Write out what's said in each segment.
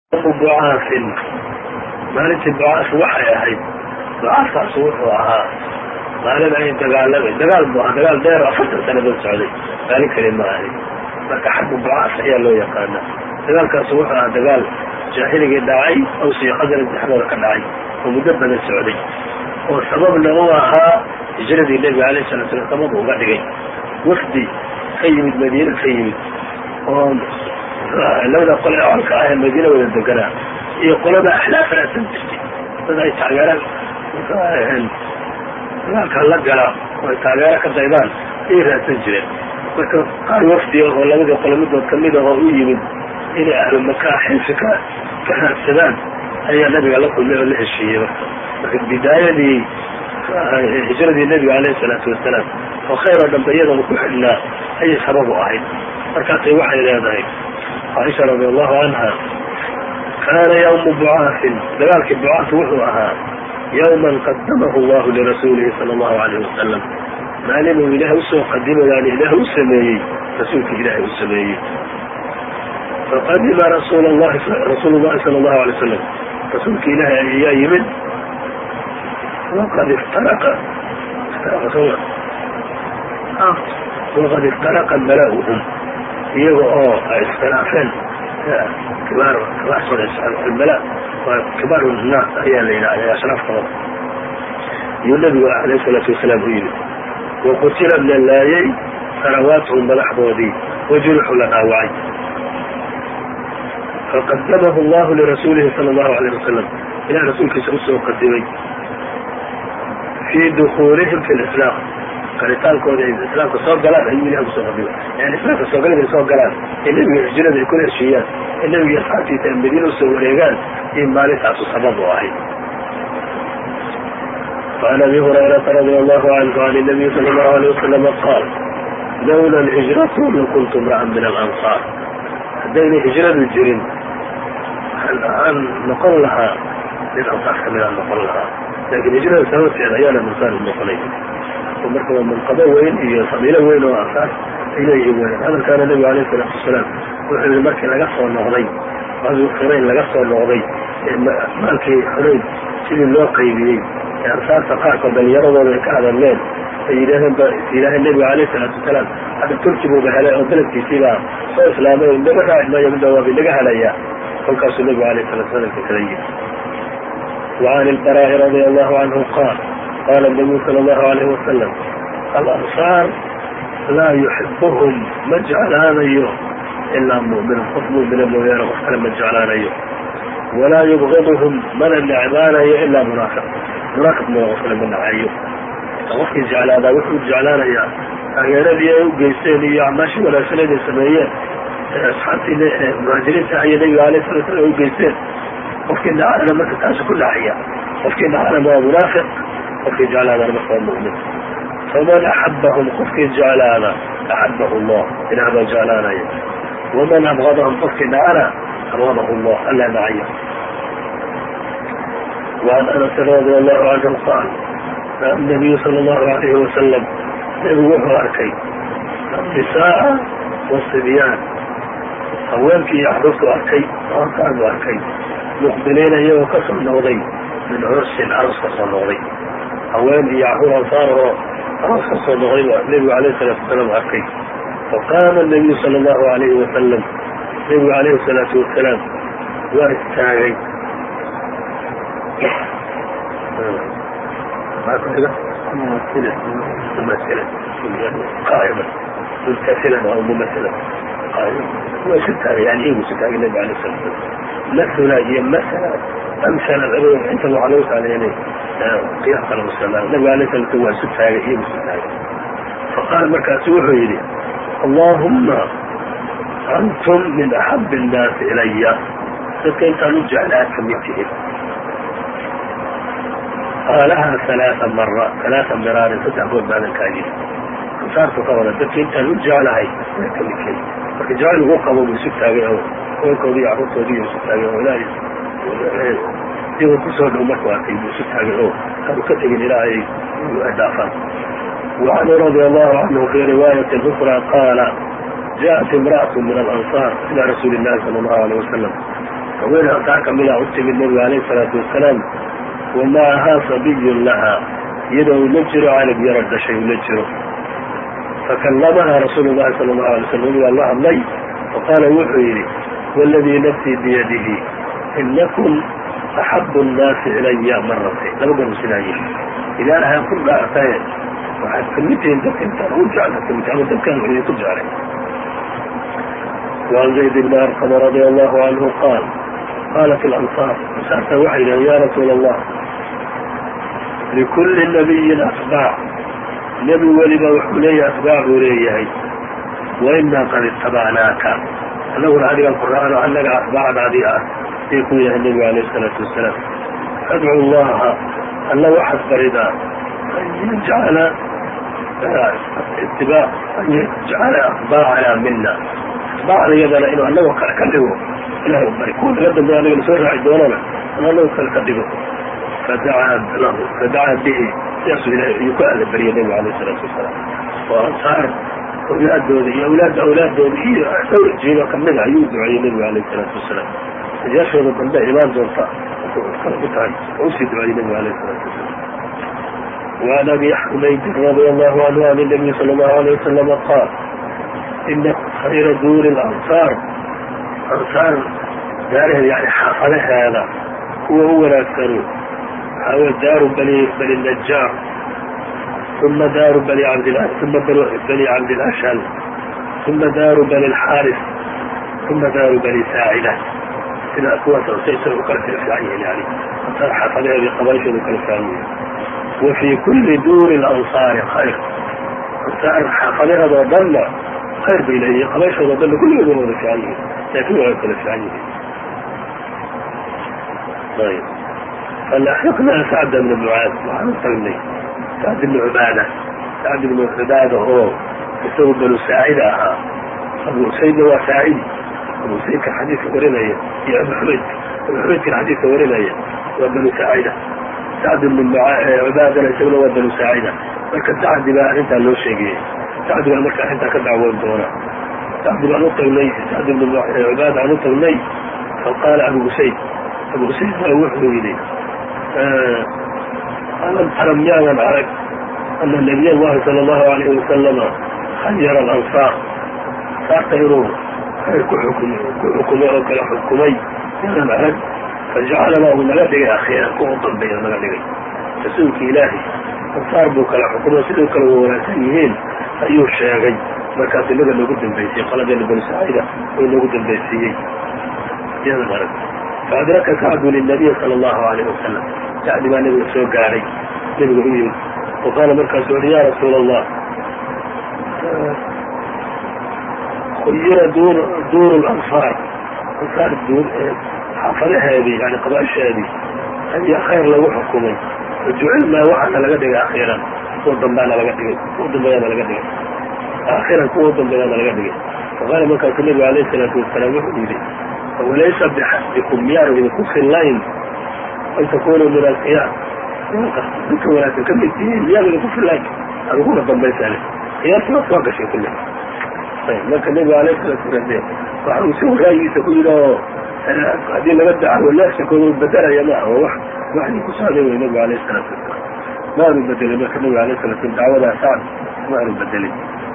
ducaafin maalintii ducaaf waxay ahayd. ducaafkaas wuxuu ahaa maalin ay dagaalamay dagaal bu ahaa dagaal dheer 40 sanadood socday maalin kali ma ahayn marka xagga ducaaf ayaa loo yaqaana. dagaalkaas wuxuu ahaa dagaal jaahiligii dhacay oo siiqadana dhexdooda ka dhacay oo muddo badan socday oo sababna u ahaa hijradii nebiga alayhi salaatu wa salaam uga dhigay wafdi ka yimid madiina ka yimid oo labada qole colka ah madiina wada deganaa iyo qolada axlaaf raasan jirtay dad ay taageeraan dagaalka la gala oo taageero ka daydaan ay raadsan jireen. marka qaar wafdi oo labada qole midood kamid ah oo u yimid inay ahlu makaa xilfi ka raadsadaan ayaa nabiga la kulmay oo la heshiiyey. marka bidaayadii hijradii nebiga alayhi salaatu wasalaam oo khayr oo dhanba iyadoo ku xidhnaa ayay sabab u ahayd. markaasay waxay leedahay caaisha radi allahu canha kaana yawmu bucaafin dagaalkii bucaaf wuxuu ahaa yawman qadamahu allahu lirasuulihi sala allahu alayhi wasalam maalinuu ilaah usoo qadimayaan ilaah u sameeyey rasuulka ilaahay u sameeyey. faqadima rasuulu llahi sala allahu alay wasalam rasuulka ilaahay ayaa yimid waqad iftaraqa bala'uhum iyaga oo ay iskhilaafeen albala kibaar naas ayaa la yidhahda ashraafkooda iyuu nabigu alayhi salaatu wasalaam u yimid waqutila la laayay sanawaatuhum madaxdoodii wajurixu la dhaawacay. faqadamahu allahu lirasuulihi sala allahu alayh wasalam ilah rasuulkiisa usoo qadimay fii dukuulihim fi lislaam garitaankooda ay islaamka soo galaan ayuu ilaah kusoo qadimay. yani islaamka soo galid ay soo galaan ee nebiga hijrada ay kula heshiiyaan ee nebiga asxaabtiisa ay madiina usoo wareegaan iyo maalintaasu sabab u ahayd. وعن أبي هريرة رضي الله عنه عن النبي صلى الله عليه وسلم قال لولا الهجرة لكنت امرأ من الأنصار. hadayna hijradu jirin aan noqon lahaa mid ansaar kamid aan noqon lahaa laakiin hijrada sababteeda ayaana ansaar noqonay. marka waa manqabo weyn iyo fadiilo weyn oo ansaar ay leeyihiin weyn. hadalkaana nebigu alayhi salaatu wasalaam wuxuu yihi markii laga soo noqday xunayn laga soo noqday maalkii xunayn sidii loo qaybiyey ee ansaarta qaarkood dhalinyaradooda ay ka hadalleen ay yidhaaheen ba ilaahay nebiga alayhi salaatu wasalaam hadda turki buuba helay oo beledkiisiibaa soo islaamay naga raaci maayo midda waabi naga helayaa. kolkaasuu nebigu alayhi salatu wasalam ka kala yiri. وعن البراء رضي الله عنه قال قال النبي صلى الله عليه وسلم الأنصار لا يحبهم مجعلانيه إلا مؤمن خصم من المويان وقال مجعلانيه ولا يبغضهم من النعمانيه إلا منافق موغفل من عيه. وقت جعل هذا وحو جعلانيه taageeradii ay u geysteen iyo acmaashii wanaagsaneed ay sameeyeen asxaabtii muhaajiriinta ayay nabiga alayhi salatu wasalam u geysteen. qofkii nacana marka taasu ku dhacaya qofkii nacana waa munaafiq qofkii jeclaadana marka waa mu'min. faman axabahum qofkii jeclaada axabahu allah ilaah baa jeclaanaya. waman abgadahum qofkii nacana abgadahu allah alla nacaya. وعن أنس رضي الله عنه قال النبي صلى الله عليه وسلم nebigu wuxuu arkay nisaa wasibyaan haweenkii iyo axruurtu arkay oortaanu arkay muqbiliina iyagoo ka soo noqday min cursin aroos ka soo noqday. haween iyo axruur ansaarahoo aroos ka soo noqday baa nebigu alayhi salaatu wasalaam arkay. faqaama nabiyu sala allahu alayhi wasalam nebigu alayhi salaatu wasalaam waa istaagay ممثلا قائما ممتثلا او ممثلا قائما وستة يعني ايه ستة النبي عليه الصلاة والسلام مثلا هي مثلا امثلا انت معلومات على يعني قياس على المسلمين النبي عليه الصلاة والسلام ستة ايه ستة. فقال مركز وحيدي اللهم انتم من احب الناس الي لكن ترجع لها كميتهم. قالها ثلاث مرات ستقول بعد الكاجين صارت قولا dadka intaan u jeclahay kamidkeen marka jecel ugu qabo buu isu taagay oo hooykoodii carruurtoodii isu taagay oo ilaahay iyagoo kusoo dhow markuu arkay buu isu taagay oo kanu ka tegin ilaahay dhaafaan. وعنه رضي الله عنه في رواية أخرى قال جاءت امرأة من الأنصار إلى رسول الله صلى الله عليه وسلم haweeney ansaar kamida u timid nabiga alayhi salaatu wasalaam wamacahaa sabiyun lahaa iyadoo ula jiro canab yaro dhashay ula jiro fakallamahaa rasuulu llahi sala allahu alay slam nabigaa la hadlay faqaala wuxuu yidhi waladii nafsii biyadihi inakum axabu nnaasi ilaya maratayn laba goor sidaa yihi ilaahay ku dhaartaye waxaad kamid tihiin dadka intaan u jecla kamid ama dadkaan idinku jeclay. وعن زيد بن أرقم رضي الله عنه قال قالت الأنصار أنصارta waxay yidhahen ya rasuul allah likulli nabiyin atbaac nebi weliba wuxuu leeyahay atbaac buu leeyahay wainaa qad itabacnaaka annaguna adigan ku raacno annaga atbaacdaadii ah ay ku yahay nebiga alayh الsalaatu wasalaam adcu llaha alla waxaad baridaa an yajcala atbaacana mina atbaacda iyadana inuu annagoo kale ka dhigo ilahay u bari kuwa naga dambeya anaga nasoo raaci doonana in annagoo kale ka dhigo fadacaa bihi sidaasuu ilahay ayuu ku alla bariyay nebiga alayh الsalaatu wasalaam oo ansaar awlaadooda iyo awlaadooda iyo dhowr jiilo kamida ayuu duceeyey nebiga alayh الsalaatu wasalaam ajaashooda dambe imaan doonta kale ku tahay oo usii duceeyey nebiga alayh الsalaatu wasalaam. وعن أبي حميد رضي الله عنه عن النبي صلى الله عليه وسلم قال إن خير دور الأنصار أنصار داره يعني حافظها هو ناكثر هو دار بني النجار ثم دار بني عبد ثم بني عبد الأشهل ثم دار بني الحارث ثم دار بني ساعدة إلى أقوات وسيسر وكالة الفعية يعني أنصار حافظها بقبائش وكالة الفعية وفي كل دور الأنصار خير أنصار حافظها وضل خير بإليه قبائش وضل كل يوم الفعية لكن هو يكون الفعية. طيب فلحقنا سعد بن معاذ وعن الطلمي سعد بن عبادة هو يسوي بن ساعدة أبو سيد هو ساعد أبو سيد كالحديث ورناية يا أبو حميد كالحديث ورناية وبن ساعدة سعد بن عبادة يسوي له بن ساعدة marka sacdi baa arrintaa loo sheegayey sacdi baa marka arrintaa ka dacwoon doona sacdi baan u tagnay sacd bn cibaad aan u tagnay faqaala abu usayd baa wuxuu yidhi alam tara miyaadan arag ana nabiy allahi sala allahu alayhi wasalama khayara alansaar saarta inuu khayr ku xukumay oo kala xukumay yaadan arag fajacalana uu naga dhigay akhiiran kuwa dambeeya naga dhigay rasuulka ilaahi ansaar buu kala xukumo sidoo kale wa wanaagsan yihiin ayuu sheegay markaas inaga noogu dambeysiyey qoladeena banu saciida oo noogu dambaysiiyey yaadan arag faadraka sacdu linabiy sala allahu alayh wasalam sacdi baa nabiga soo gaadhay nabiga u yimid waqaala markaasu uhi ya rasuula allah khuyira duuru lansaar ansaar xaafadaheedii yani qabaaisheedii ayaa khayr lagu xukumay wajucilnaa waxaana laga dhigay akhiiran kuwa dambeana laga dhigay akhiran kuwa dambeyaana laga dhigay faqaala markaasu nabiga alayh الsalaatu wasalaam wuxuu yidhi walaysa bixasbikum miyaanu idinku fillayn an takunuu min alqiyaam dadka wanaagsan ka mid tihiin miyaanu idinku fillayn aduguna dambaysaale qiyaastii waad soo gashay kulle marka nabiga alayh الsalaatu wasalaam waxa uu si waraagiisa ku yidhi oo haddii laga dacawo leefsankooda u bedelaya maaha oo waxdii ku socday wey nabiga alayh الsalaatu wasalaam maanu bedelay marka nabiga alayh الsala slam dacwadaa sacd maanu bedelay.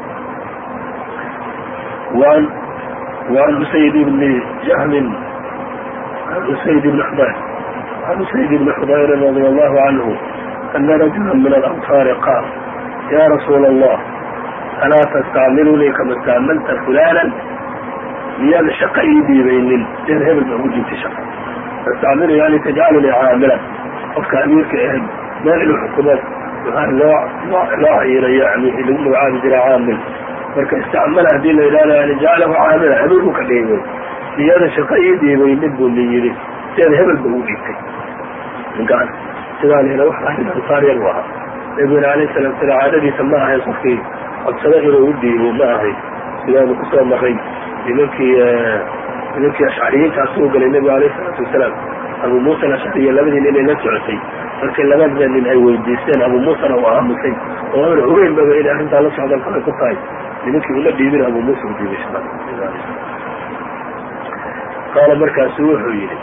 وعن أسيد بن جهم عن أسيد بن حضير رضي الله عنه أن رجلا من الأنصار قال يا رسول الله ألا تستعملني كما استعملت فلانا ميال شقيدي بين الهب الموجود في شق تستعملني يعني تجعلني عاملا قفك أميرك إهب ما له حكومات لا عيرا يعني إلى عابد عامل marka istacmala hadii la yidhahdo yani jaclahu caamila hebel buu ka dhigay iyada shaqaydii bay mid buu la yidhi siada hebel ba u dhigtay ninkaan sidaan hela wax arin ansaar yar u ahaa nabiguna alayh salatu salam caadadiisa ma ahayn qofkii codsado inuu u dhiibo ma ahayn sidaanu kusoo maray nimankii ashcariyiintaas u galay nabiga alayh salaatu wasalaam abu muusa alashcariya labadii nin ay la socotay markii labada nin ay weydiisteen abu muusana uu aamusay oo aan ogeynbaba inay arrintaa la socdaan kalay ku tahay nimankii ula dhiibin abu muusa u dhiibay faqaala markaasu wuxuu yidhi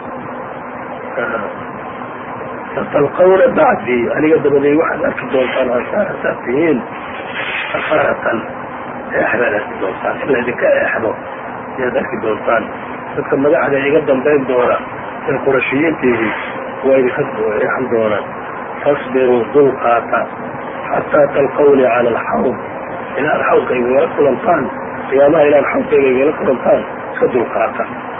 satalqawna bacdii aniga dabaday waxaad arki doontaan ansaarasaad tihiin afaratan eexbaad arki doontaan in laydinka eexdo ayaad arki doontaan dadka madaxda iga dambayn doona ee qurashiyiintiihii waa idinka eexan doonaan fasbiruu dulqaata xataa talqawni cala alxawd inaad xawdka igala kulantaan qiyaamaha inaad xawdkayga igala kulantaan iska dulqaata.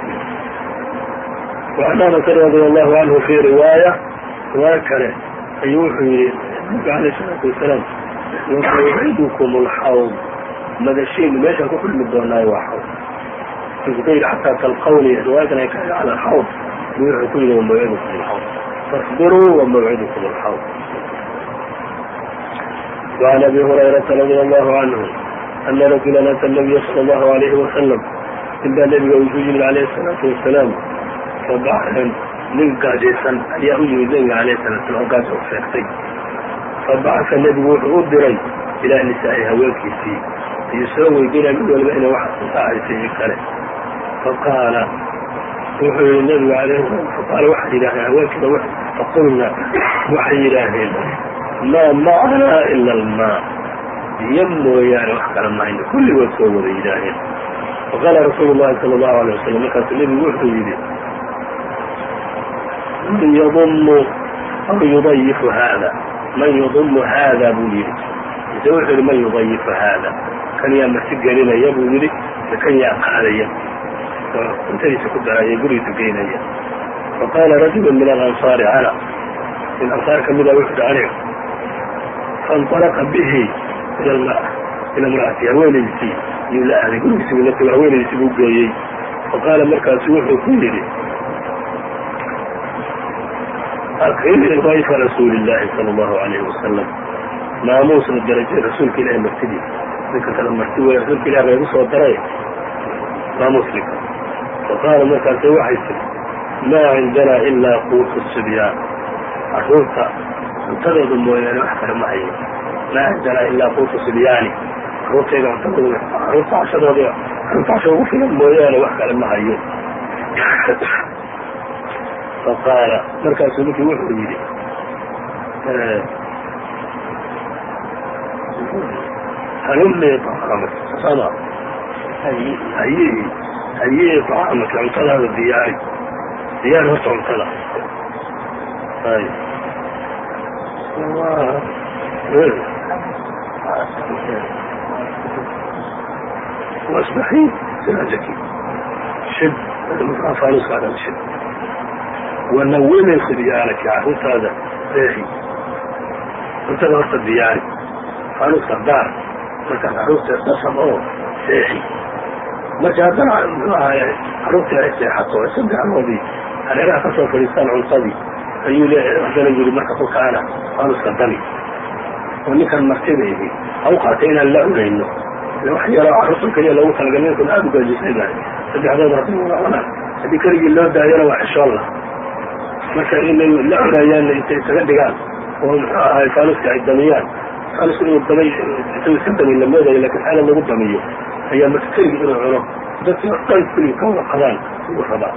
وعن أنس رضي الله عنه في رواية kale ayuu wuxuu yihi nabiga alayه الsalaatu wasalaam wamawcidukum alxawd madashiin meeshaan ku kulmi doonaayo waa xawd wuxuu ka yidhi xataa talqawni riwaayadan ay kahay cala alxawd wuxuu ku yidhi wamawcidukum alxawd fasbiruu wamawcidukum alxawd. وعن أبي هريرة رضي الله عنه أن رجلا أتى النبي صلى الله عليه وسلم inbaa nabiga uu yimid alayه الsalaatu wasalaam fabaxan nin gaajaysan ayaa u yimid nabiga alayh salatu slam gaas oo sheegtay fabacasa nebigu wuxuu u diray ilaa nisaa'i haweenkiisii ayuu soo weydiinaya mid waliba inay wax ansacaysay iyo kale faqaala wuxuu yihi nabigu faqaala waxay yidhaaheen haweenkiina faqulna waxay yidhaaheen maa macanaa ila almaa biyo mooyaane wax kala mahayno kulligood soo wada yidhaaheen faqaala rasuulu llahi sala allahu alay wasalam markaasuu nebigu wuxuu yidhi man yadumu aw yudayifu haada man yudumu haada buu yidhi mise wuxuu yidhi man yudayifu haada kan yaa marti gelinaya buu yidhi mise kan yaa qaadaya oo cuntadiisa ku daraya gurigiisa geynaya faqaala rajulu min alansaari ana min ansaar kamida wuxuu yidhi aniga faاnطalaqa bihi ila imra'ati haweenaydiisii yuu la aaday gurigiisi buu la tego haweenaydiisi buu geeyey faqaala markaasu wuxuu ku yidhi akrimii dayfa rasuuli llaahi sala allahu alayhi wasalam maamuusna darajay rasuulka ilahi martidiisa ninka kale marti wey rasuulka ilah reegu soo daray maamuusninka faqaala markaasu waxay tiri maa cindanaa ilaa quutu sibyaan carruurta cuntadooda mooyaane wax kale ma hayo maa cindanaa ilaa quutu sibyaani carruurtayda cuntadooda carruurta cashadooda carruurta casha ugu filan mooyaane wax kale ma hayo faqaala markaasuu ninkii wuxuu yidhi halumii طacaamak sama hayii طacaamak cuntadaada diyaari horta cuntada wasbaxii siraajaki shid faanuskaadana shid wanawimi sibyaanaki carruurtaada reexi cuntada horta diyaari faanuska daar markaas carruurta dhasab oo seexi marka haddana muxuu ahaay carruurtii ay seexato ay saddexdoodii hareeraha ka soo fadhiistaan cuntadii ayuu haddana yidhi marka kolkaana faanuska dani oo ninkan martida ihi ha u qaatay inaan la cunayno wax yaroo carruurtan kaliya loogu talagalay ninkun aada u gaajisaynahay saddexdooda hadday wada cunaan haddii keligii loo daayana waa xishoon lah marka inay la cunayaanna intay isaga dhigaan oo muxuu ahaay faanuska ay damiyaan faanuska inuu damay isagu iska damiy la moodayo lakin xaala lagu damiyo ayaa marka keligii inuu cuno dadkii o dhan kuligii ka wada qadaan ugu rabaa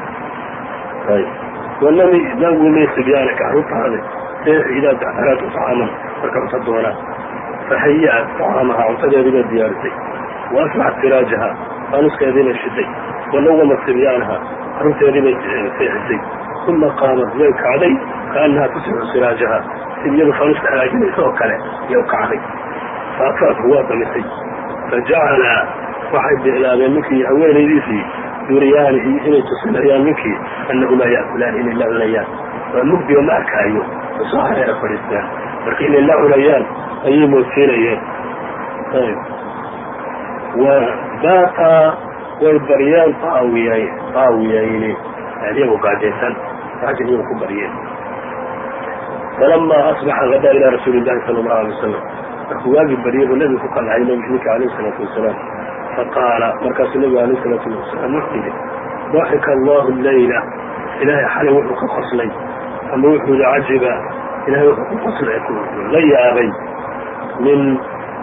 wanawimi sibyaanaka carruurtaada seexi idaa dactaraatu طacaaman marka cunta doonaan fahayaat طacaamaha cuntadeedii bay diyaarisay waasbaxat firaajaha faanuskeediibay shiday wanawama sibyaanaha carruurteedii bay seexisay uma qaamat way kacday kaanaha tusixu siraajaha sibyadu faanuska hagaajinaysa oo kale yay kacday faatfaathu waa damisay fajacala waxay bilaabeen ninkii haweenaydiisii duriyaanihi inay tusinayaan ninkii annahumaa ya'kulaan inay la cunayaan waa mugdiga ma arkaayo soo hareera fadhiistaan marka inay la cunayaan ayay moodsiinayeen wa baataa way baryeen taawiyayni iyagoo gaajaysan gaajin iyago ku baryeen falamaa asbaxa gadaa ilaa rasuuli llahi sala allahu alay wasalam markuu waagii baryay buu nebigu ku qalcay ninka alayh isalaatu wasalaam faqaala markaasuu nebigu alayh isalaatu wasalaam wuxuu yidhi daxika allahu layla ilaahay xalay wuxuu ka qoslay ama wuxuu yihi cajiba ilahay wuxuu ku qoslay la yaabay min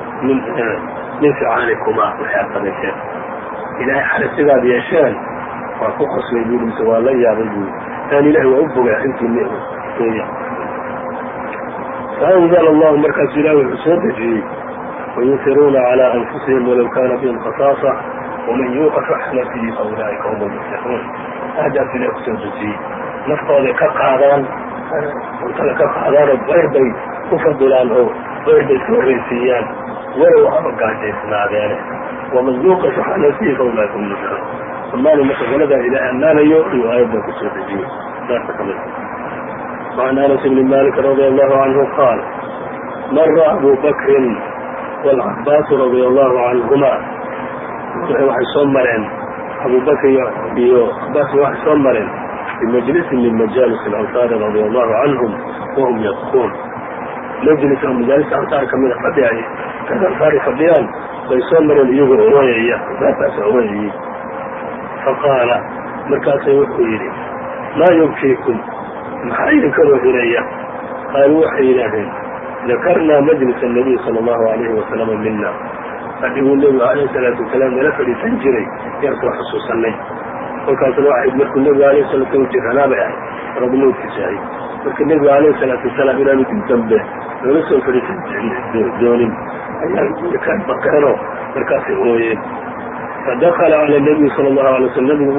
ficaalikumaa waxay aad samayseen ilaahay xalay sidaad yeesheen waa ku qoslay buu mise waa la yaabay buu taan ilahay waa u bogay arrintiini weya faanzala allahu markaasu ilahi wuxuu soo dejiyey wayuhiruuna calaa anfusihim walow kaana bihim khasaasa waman yuuqa shuxa nafsihi fa ulaa'ika hum almuflixuun aadaas ilahi kusoo dejiyey naftooday ka qaadaan cuntada ka qaadaan oo bayr bay ku fadilaan oo bayr bay soo horeysiiyaan walow haba gaajaysnaadeene waman yuuqa shuxa nafsihi fa ulaa'ika hum almuflixuun amaani marka galadaa ilaahay ammaanayo ayuu aayaddan kusoo dejiyey saasa ka mid وعن أنس بن مالك رضي الله عنه قال مر أبو بكر والعباس رضي الله عنهما waxay soo mareen أبو بكر iyo عباس waxay soo mareen بمجلس من مجالس الأنصار رضي الله عنهم وهم يبكون مجلس أو مجالس الأنصار kamida fadhiyay kada ansaari fadhiyaan bay soo mareen iyagoo ooyaya baataas ooyayay faqaala markaasay wuxuu yidhi maa yubkiikum maxaa idinka rohinaya qaaluu waxay yidhaaheen dakarnaa majlis الnabiy salى اllahu alayhi wasalama mina fadhiguu nebigu alayh salaatu wasalaam nala fadhiisan jiray yaan soo xusuusanay kolkaasna waxay markuu nebigu alayh salatu slam jiranaabay ahay rabnuudkiisa ahay marka nebigu alayh salaatu wasalaam inaanu dib dambe loola soo fadhiisan doonin ayaa ka baqeenoo markaasay ooyeen fadakala cala nabiyi sala allahu alay slam nebigu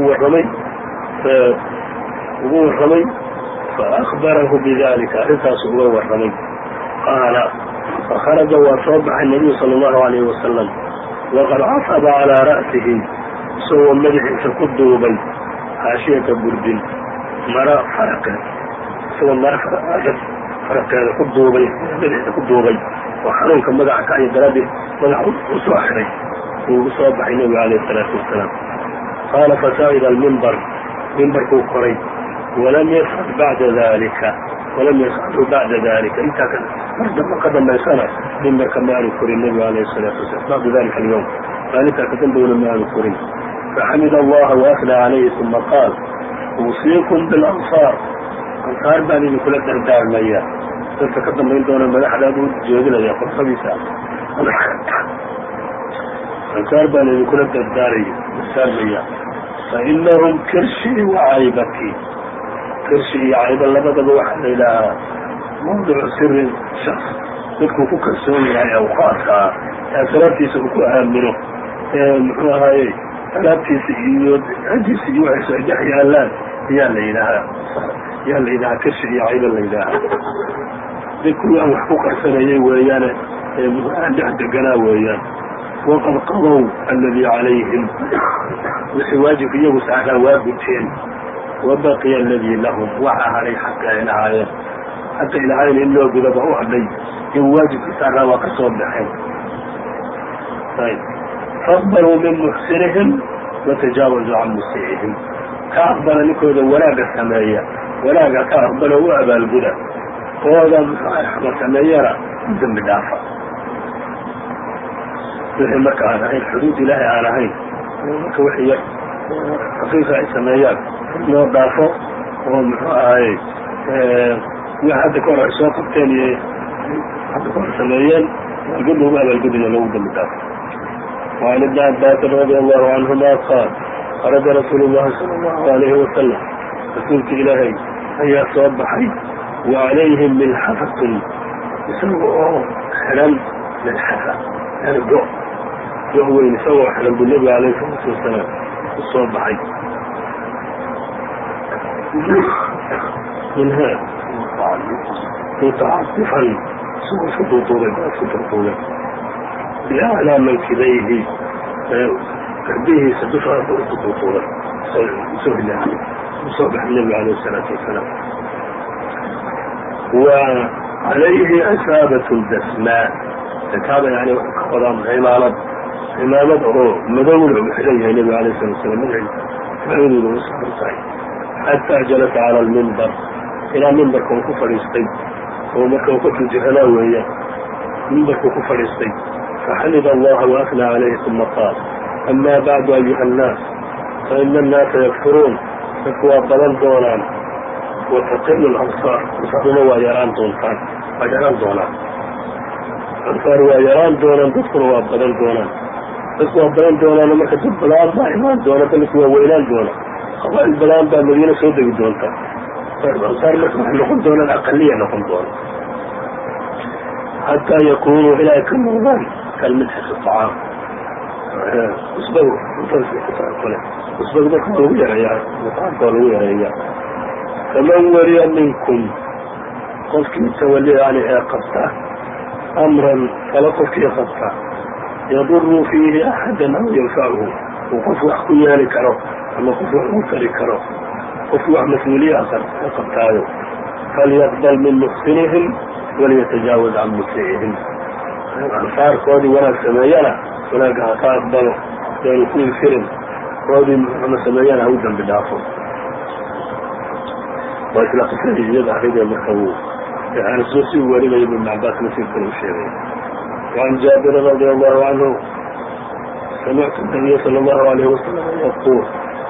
ugu warramay faakbarahu bidalika arrintaasu uga warramay qaala fakharaja waa soo baxay nabiyu sala allahu alayhi wasalam waqad casaba calaa ra'sihi isagoo madaxiisa ku duubay haashiyata burdin mara faraqeed isagoo mara faraqeeda ku duubay madaxiisa ku duubay oo xanuunka magaca ka iyo daraaddeed madaxa u soo xiray uu ugu soo baxay nebigu alayhi salaatu wasalaam qaala fasaa'ida almimbar mimbarkuu koray walam yascadu bacda dalika intaa ka dambaysana mimbarka ma aanu korin nebigu alayhi salaatu wasalam bacda dalika alyawm maalintaa ka dambowna ma aanu korin faxamida allaha waafnaa calayhi uma qaal uusiikum bilansaar ansaar baan idinkula dardaarmaya dadka ka dambayn doona madaxdaadu u jeedinaya qorfadiisa ansaar baan idinkula dardaarmaya fainahum kirshii wacaybaki kirshi iyo cayba labadaba waxaa la yidhaahaa mawdicu siri shaks dadkuu ku kalsoon yahay ee uqaadka ah ee asraabtiisa uu ku aamino ee muxuu ahaaye alaabtiisa iyo ciddiisa iyo waxayso ay dhex yaallaan ayaa la yidhahaa kirshi iyo cayba la yidhaahaa dadkuu aan wax ku qarsanayay weeyaane aan dhex deganaa weeyaan waqad qadow alladii calayhim wixii waajibka iyagu saaraa waa guteen wabaqiya aladii lahum waxa hadhay xaqa ay lahaayeen xaqa ay lahaayeen in loo gudaba u hadhay iyagu waajibka saaraa waa ka soo baxeen faaqbaluu min muxsinihim watajaawazuu can musiicihim ka aqbala ninkooda wanaagga sameeya wanaagga ka aqbalo u abaalguda kooda xama sameeyana u dembi dhaafa wixii marka aan ahayn xuduud ilaahay aan ahayn marka wixii yar xaqiiqa ay sameeyaan loo dhaafo oo muxuu ahaye wix hadda kahor ay soo qabteen iyo hadda kahor sameeyeen abaalgud lagu abaalgudaya loogu dembi dhaafo وعن ابن عباس رضي الله عنهما قال خرج رسول الله صلى الله عليه وسلم رسولك إلهي ayaa soo baxay وعalayhim milxafatun isagoo oo xiran milxafa yani go weyn isagoo xiran buu nebiga alayhi salaatu wasalaam u soo baxay minha mutacasifan isagoo isku duuduubay isku durduubay biaclaa mankibayhi garbihiisa dushaasa isku duuduubay usoo hilaahay usoo baxay nebiga alayhi salaatu wasalaam وعalayhi asaabat dasmaa dakaaba yani wuxuu ka wadaa cimaamad oo madowna uu xihan yahay nebiga alayh salatu wasalaam madaxiisa u saaran tahay xataa jalasa cala almimbar ilaa mimbarka uu ku fadhiistay oo marka uu ka tujiranaa weeyaan mimbarkuu ku fadhiistay faxamida allaha waafnaa calayhi uma qaal ama bacdu ayuha annaas faina annaasa yakfuruun dadku waa badan doonaan وتقل الأنصار أنصارنا ويران دونان أنصار ويران دونان تذكر وابدان دونان تذكر وابدان دونان لما كتب بالعرض إيمان دونان تذكر وويلان دونان qabaail badan baa madiina soo degi doonta ansaar marka waxay noqon doonaan aqaliya noqon doona xataa yakunuu ilaa ay ka noqdaan kalmidxati acaam usbadu kale usbadu marka waa lagu yareeyaa acaamka waa lagu yareeyaa faman waliya minkum qofkii tawali yani ee qabta amran fala qofkii qabta yaduru fiihi axadan aw yanfachu uu qof wax ku yeeli karo ama qof wax ugu tari karo qof wax mas-uuliya qabtaayo falyaqbal min muxsinihim waliyatajaawaz can musiicihim ansaarkoodii wanaag sameeyana wanaagga ha ka aqbalo yaanu ku infirin koodii muxuma sameeyana ha u dambi dhaafo waa isla qisadii iyada ahaydee marka uu yani soo sii warinaya ibn cabaas nasiibkana u sheegay وعن جابر رضي الله عنه سمعت النبي صلى الله عليه وسلم يقول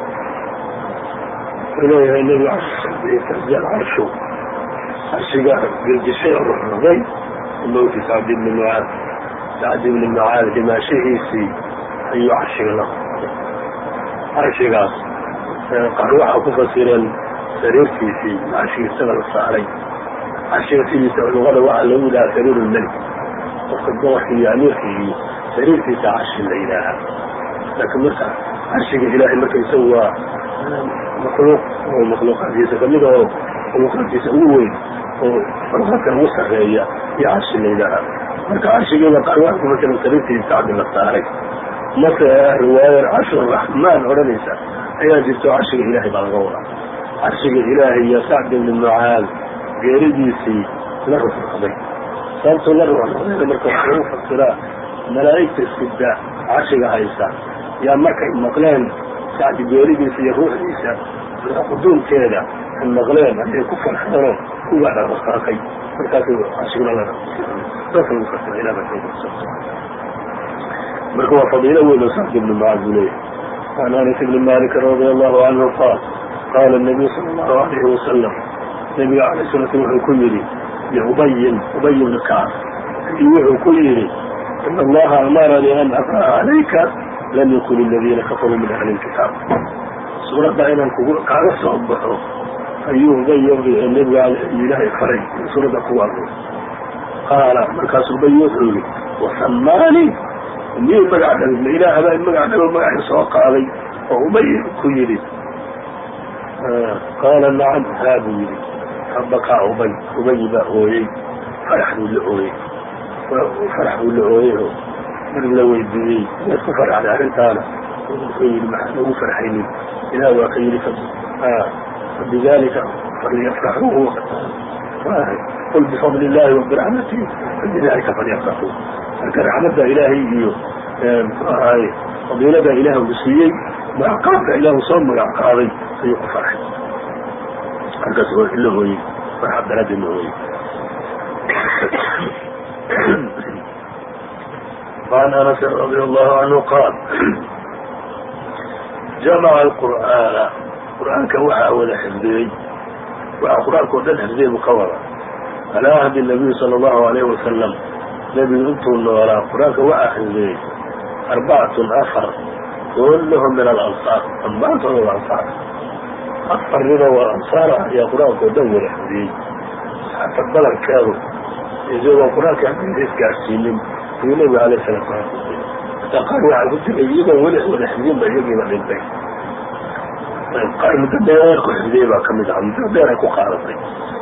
إليها النبي تنزل عرشه عرشقا قرجشي الروح نضي الموت سعد بن معاذ سعد بن معاذ لما شهيسي أن يعرشق له عرشقا قروحة كفصيرا سريرتي في عرشق السنة الصالي عرشق فيه سعلغة وعلى أولى سرير الملك وقد ضوحي أميركي سريرتي تعرش الليلة لكن مركا عرشق إلهي مركا يسوى مخلوق مخلوقاتيسا كميدا مخلوقاتيسا أول ومخلوقاتيسا مستغيية يعرش الليلة مركا عرشق إذا قروحك مثلا سريرتي تعد النصاري مثلا رواية عرش الرحمن ورنسا أيها جبتو عرشق إلهي بالغورة عرشق إلهي يا سعد بن معاذ قيرديسي لرف القضي sababtoo la ruuxda marka waxuu fasiraa malaa'igta isbiddaa carshiga haysa yaa markay maqleen sacdi geeridiisa iyo ruuxdiisa quduumkeeda ay maqleen ayay ku farxeenoo kuwaa dhaqdhaqaaqay markaasuu carshiguna la marka waa fadiilo weyn oo sacd ibn mucaad buu leeyahay can anas ibni malik radi allahu canhu qaal qaala الnabiy sala allahu alayhi wasalam nabiga alay salatu wuxuu ku yidhi لأبي بن كعب يوحي كله إن الله أمرني أن أقرأ عليك لم يكن الذين كفروا من أهل الكتاب سورة بين كعب صبحوا أيوه بي النبي على إله فري سورة قواه قال مركز بيوثني وسماني مين مقعد الإله أبا مقعد ومقعد سوق علي وأبي كله قال نعم هابوا فبكى أبي بأوي فرحوا لأوي من لوي بذي يتكفر على أهلتانا وخيل فرحيني إلى وخيل فبذلك فليفرحوا قل بفضل الله وبرحمته فبذلك فليفرحوا لكن رحمة إلهي فضيلة إله بسيئي وعقاب إله صوم وعقابي سيقف فرحي halkaas oo ila hooyey farxad daraaddeedna hooyey وعن أنس رضي الله عنه قال جمع القرآن قرآنka waxaa wada xifdiyey waxaa qur'aanka o dhan xifdiyey mukawara على عهد النبي صلى الله عليه وسلم nebigu intuu noolaa qur'aanka waxaa xifdiyey 4 كلهم من الأنصار dhammaantooda waa ansaar أفر رضا وأنصار يا قرآن كودور حديث حتى البلد كانوا يزوروا القرآن كان يسكاسين النبي عليه الصلاة والسلام تقالوا على كتب يجيبا والحديث ما يجيبا للبيت قال متبيرك حديثا كمدعا متبيرك وقارطي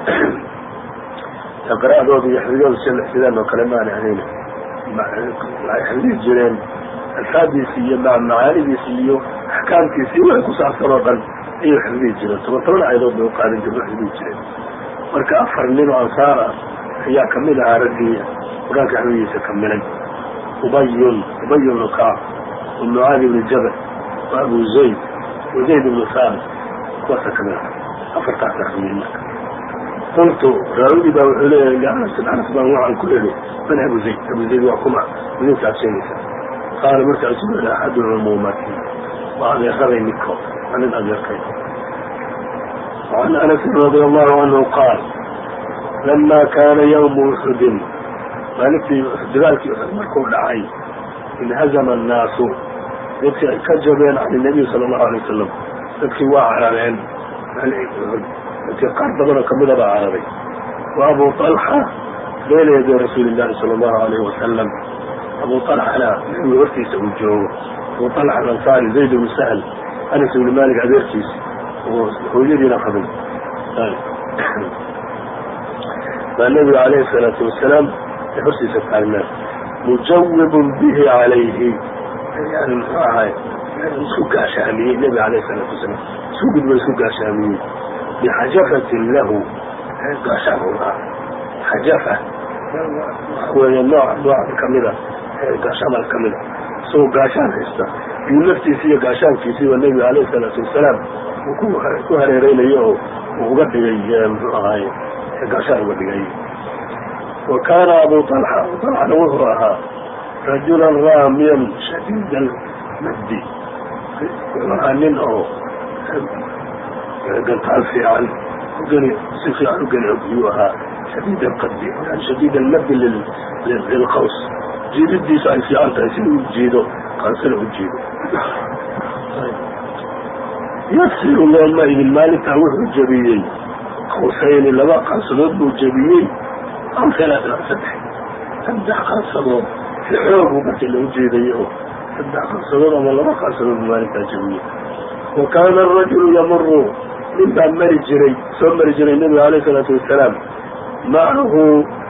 تقرأ ذو بيحفظون السنة احتدام وكلمان علينا حديث جرين الحادثية مع المعالديسية أحكام كيسية ويكوسع صراطا ayuu xifdihi jireen 10 aayadood bay u qaadan jireen xifdihi jireen marka 4 nin oo ansaar ah ayaa kamid ahaa raggii quraanka xifdigiisa kamilay ubay ibn ka'b ومعاذ بن جبل وأبو زيد وزيد بن ثابت kuwaasa kamid ah 4 taxmiin قلت راوي بقى وحليه أنس بن وعن كله من أبو زيد وكما من تعشينيسا قال مرتع سبيل أحد العمومات وعن يخرج منكم عن الأجركين. وعن أنس رضي الله عنه قال لما كان يوم أحد مالك ذلك مركوب العين انهزم الناس كجبين عن النبي صلى الله عليه وسلم dadkii waa carareen dadkii qaar badanoo kamida baa cararay wa abu طalxa bayna yaday rasuuli llahi sala allahu alayhi wasalam abu طalxana nabiga hortiisa uu joogo abu طalxa alansaari zayd bnu sahl anas ibnu malik adeerkiisa oo hooyadiina qabay baa nabiga alayhi الsalaatu wasalaam ay hortiisa taagnaan mujawibun bihi calayhi yani muxuu ahay isku gaashaamiyey nebiga alayh الsalaatu wasalaam isku gudba isku gaashaamiyey bixajafatin lahu gaashaan u lahaa xajafa waxaweeye nooc kamida gaashaamal kamida isagoo gaashaan haysta iyuu naftiisi iyo gaashaankiisiiba nebiga alayh الsalaatu wasalaam ku hareereynayo oo uu uga dhigay muxuu ahaay gaashaan uga dhigay wa kaana abu طalxa wuxuu ahaa rajulan raamiyan shadiid almaddi wuxuu ahaa nin oo gantaal fiican si fiican ugani og yuu ahaa shadiid alqadi yani shadiid almaddi lilqaws jiididiisa ay fiican tahay sida u jiido qaansana u jiido yasiru yawmaidin maalintaa wuxuu jebiyey qawsayni laba qaansadood buu jebiyey aw saddex qaansadood si xoog u markii lagu jeedayo oo saddex qaansadood ama laba qaansadood buu maalintaa jebiyey wa kaana arajulu yamuru nin baa soo mari jiray nebiga alayh الsalaatu wasalaam macahu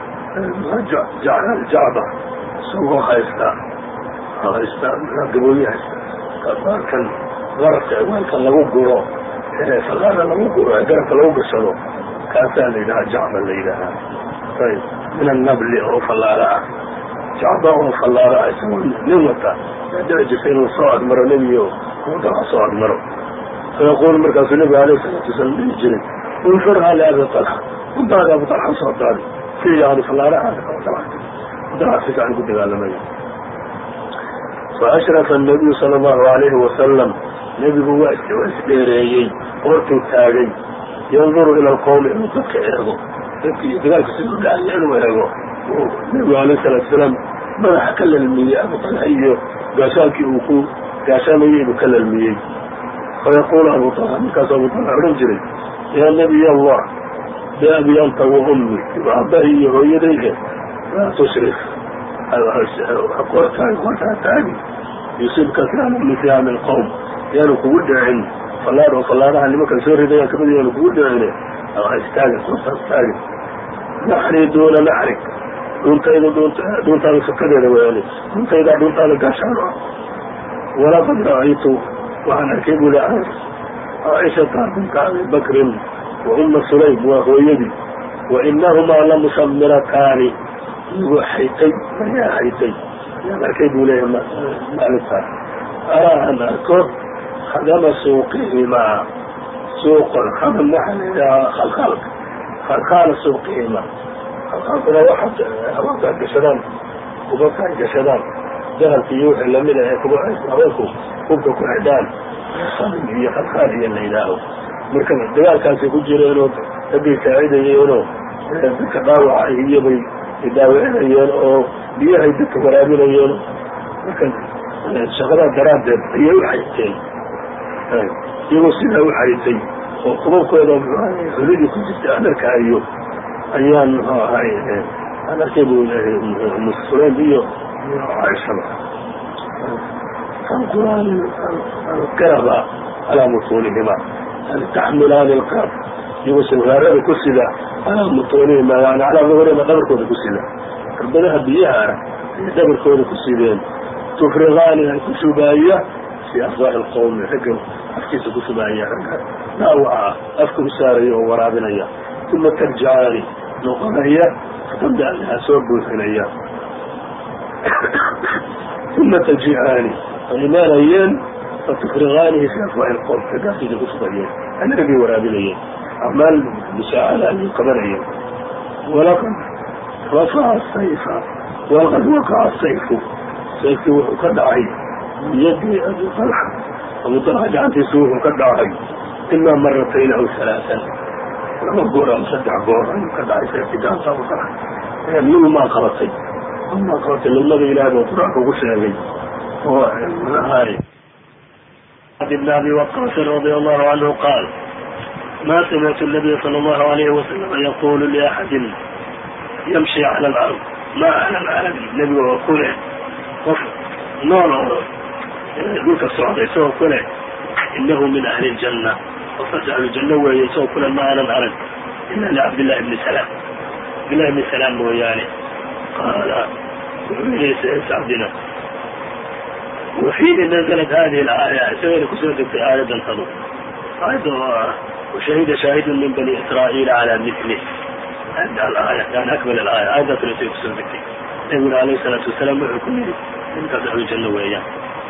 jacba isagoo haysta gabooye haysta baalkan garabka waalkan lagu guro falaada lagu guro ee garabka lagu gashado kaasaa la yidhahaa jacba la yidhaahaa ayb min annabli oo fallaaro ah jacba oo fallaaro ah isagoo nin wata yaa dhici jirta inuu soo agmaro nebigo waddaha soo agmaro fayaquulu markaasuu nebiga alayh الsalaatu wasalaam dhihi jiray unfirhaa liabi طalxa udaada abu طalxa usoo daadi si yani fallaaraha waddaha si fiican ku dagaalamaya faashrafa الnabiyu sala allahu alayhi wasalam nebigu waa isdheereeyey hortuu taagay yanduru ila alqowmi inuu dadka eego dadkii dagaalka siduu dhacaya inuu eego nebigu alayh الsalaatu wasalaam madaxa ka lalmiyey abu طalxa iyo gaashaankii uu ku gaashaamayey inuu ka lalmiyey fayaquulu abu طalxa markaasu abu طalxa odhan jiray yaa nabiy allah biabi anta wa ummi aabbahi iyo hooyadayga laa tushrif qortaa taagi yusibka kaanu min siyaami alqowm yaanu kugu dhicin fallaar oo fallaaraha nimankan soo ridayaan kamid yaanu kugu dhicine istaagin qortaas taagin naxrii duuna naxrig dhuuntaada sokadeeda weyaane dhuuntaada gaashaano ah walaqad ra'aytu waxaan arkay buu le caaishata binta abi bakrin wa umma sulaym waa hooyadii wa inahumaa lamusamirataani iyagoo xaytay maryaa xaytay ayaan arkay buu leeyahay maalintaas araa an arko khadama suuqihimaa suuqan khadam waxaa la yidhahaa khalkaala suuqihimaa khalkaalkuna waxa haweenka gashadaan kubabka ay gashadaan dahalka iyo wixii lamida ee haweenku hubka ku xidhaan salim iyo khalkaal iyo la yidhaaho marka dagaalkaasay ku jireenoo raggay saacidayeenoo dadka dhaawaca iyobay daawicinayeen oo biyahay dadka waraabinayeen marka shaqadaa daraaddeed ayay u xayteen iyagoo sidaa u xaytay oo kubabkooda xulidii ku jirtay aan arkaayo ayaan muxuu ahay aan arkay buu leehay umu sulaym iyo caaishaba tanqulaani alqiraba calaa mutuunihima yani taxmilaani alqirab iyagoo sawraarada ku sida calaa mutuunihima yani calaa duhurihima dhabarkooda ku sida karbadaha biyaha ayay dhabarkooda ku sideen tufriqaani ay ku shubaaya fii afwaahi alqowmi ragga afkiisa ku shubaaya ragga dhaawaca afka u saaraya oo waraabinaya uma tarjicaani noqonaya dambe allaha soo buuxinaya uma tajicaani ay imaanayeen fatufriqaanihi fii afwaahi alqowm ragga afkiisa ku shubayeen ana raggay waraabinayeen acmaal musaacada ayay qabanayeen walaqad rafaca sayfa walaqad waqaca sayfu sayfkii wuxuu ka dhacay biyadii abi طalxa abu طalxa gacantiisu wuxuu ka dhacay imaa maratayn aw halaaثan laba goor ama saddex goor ayuu ka dhacay sayfkii gacanta abu طalxa lugmaa qabatay lugmada ilaahay oo qur-aanka ugu sheegay oo manahay بن أبي وقاص رضي الله عنه قال ما سمعت النبي صلى الله عليه وسلم يقول لأحد يمشي على الأرض ما أعلم على النبي وقوله نور يقولك الصعود يسوى كله إنه من أهل الجنة وفز أهل الجنة ويسوى كله ما أعلم أرد إلا لعبد الله بن سلام عبد الله بن سلام وياني قال سعدنا وحين نزلت هذه الآية سوينا كسورة في آية تنتظر وشهد شاهد من بني إسرائيل على مثله هذه الآية يعني أكمل الآية أيضا تنسي كسورة ذكي يقول عليه الصلاة والسلام وحكم من تدعو الجنة وإياه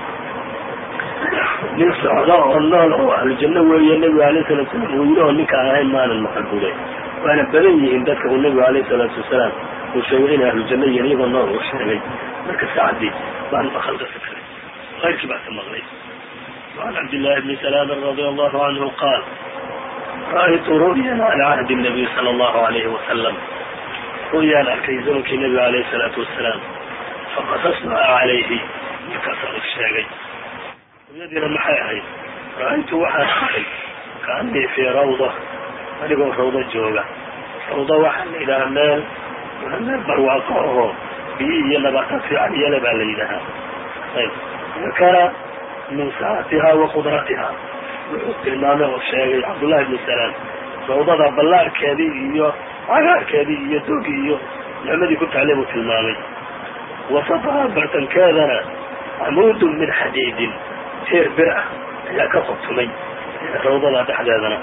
من الصعداء والله هو أهل الجنة وإياه النبي عليه الصلاة والسلام ويقولون منك أهل مال المحبو ليه وأنا بنيه إن ذكر النبي عليه الصلاة والسلام وشيئين أهل الجنة يريد النار والشيئين مركز سعدي بعد ما خلص فكرة غير كبعة المغرب. وعن عبد الله بن سلام رضي الله عنه قال رأيت رؤيا على عهد النبي صلى الله عليه وسلم رؤيا كيزنك النبي عليه الصلاة والسلام فقصصنا عليه بكسر الشاقي ويدي لما حيحي رأيت واحد كأني في روضة ألقوا روضة جوغة روضة واحد إلى المال وهل برواقعه بيه يلبقات في علي يلبى ليلها. طيب ذكر من ساعتها وقدرتها الإمام والشيخ عبد الله بن سلام روضة بلار كذي عقار كذي يدوقي الذي كنت عليه في المامي وسطها برتا كاذنا عمود من حديد سير برعة لا كفت مي روضة لا تحداثنا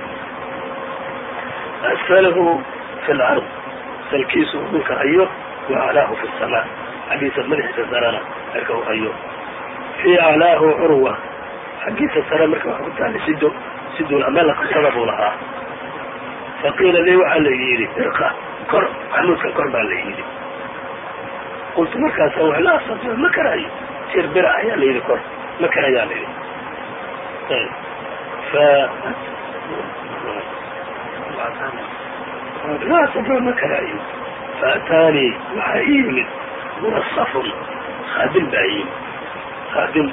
أسفله في الأرض فالكيس منك أيوه وأعلاه في السماء حديث الملح تزرنا أركه أيوه في أعلاه عروة حديث السلام مركب وحبتاني سدوا الأمال لقد صدبوا لها فقيل لي وعلى يدي ارقى قرب عمودك قرب على يدي قلت مركز أوعى لا أستطيع ما كرهي سير برع يا ليدي قرب ما كرهي يا ليدي. طيب لا أستطيع ما كرهي فأتاني وحيين منصف خادم بعيد خادم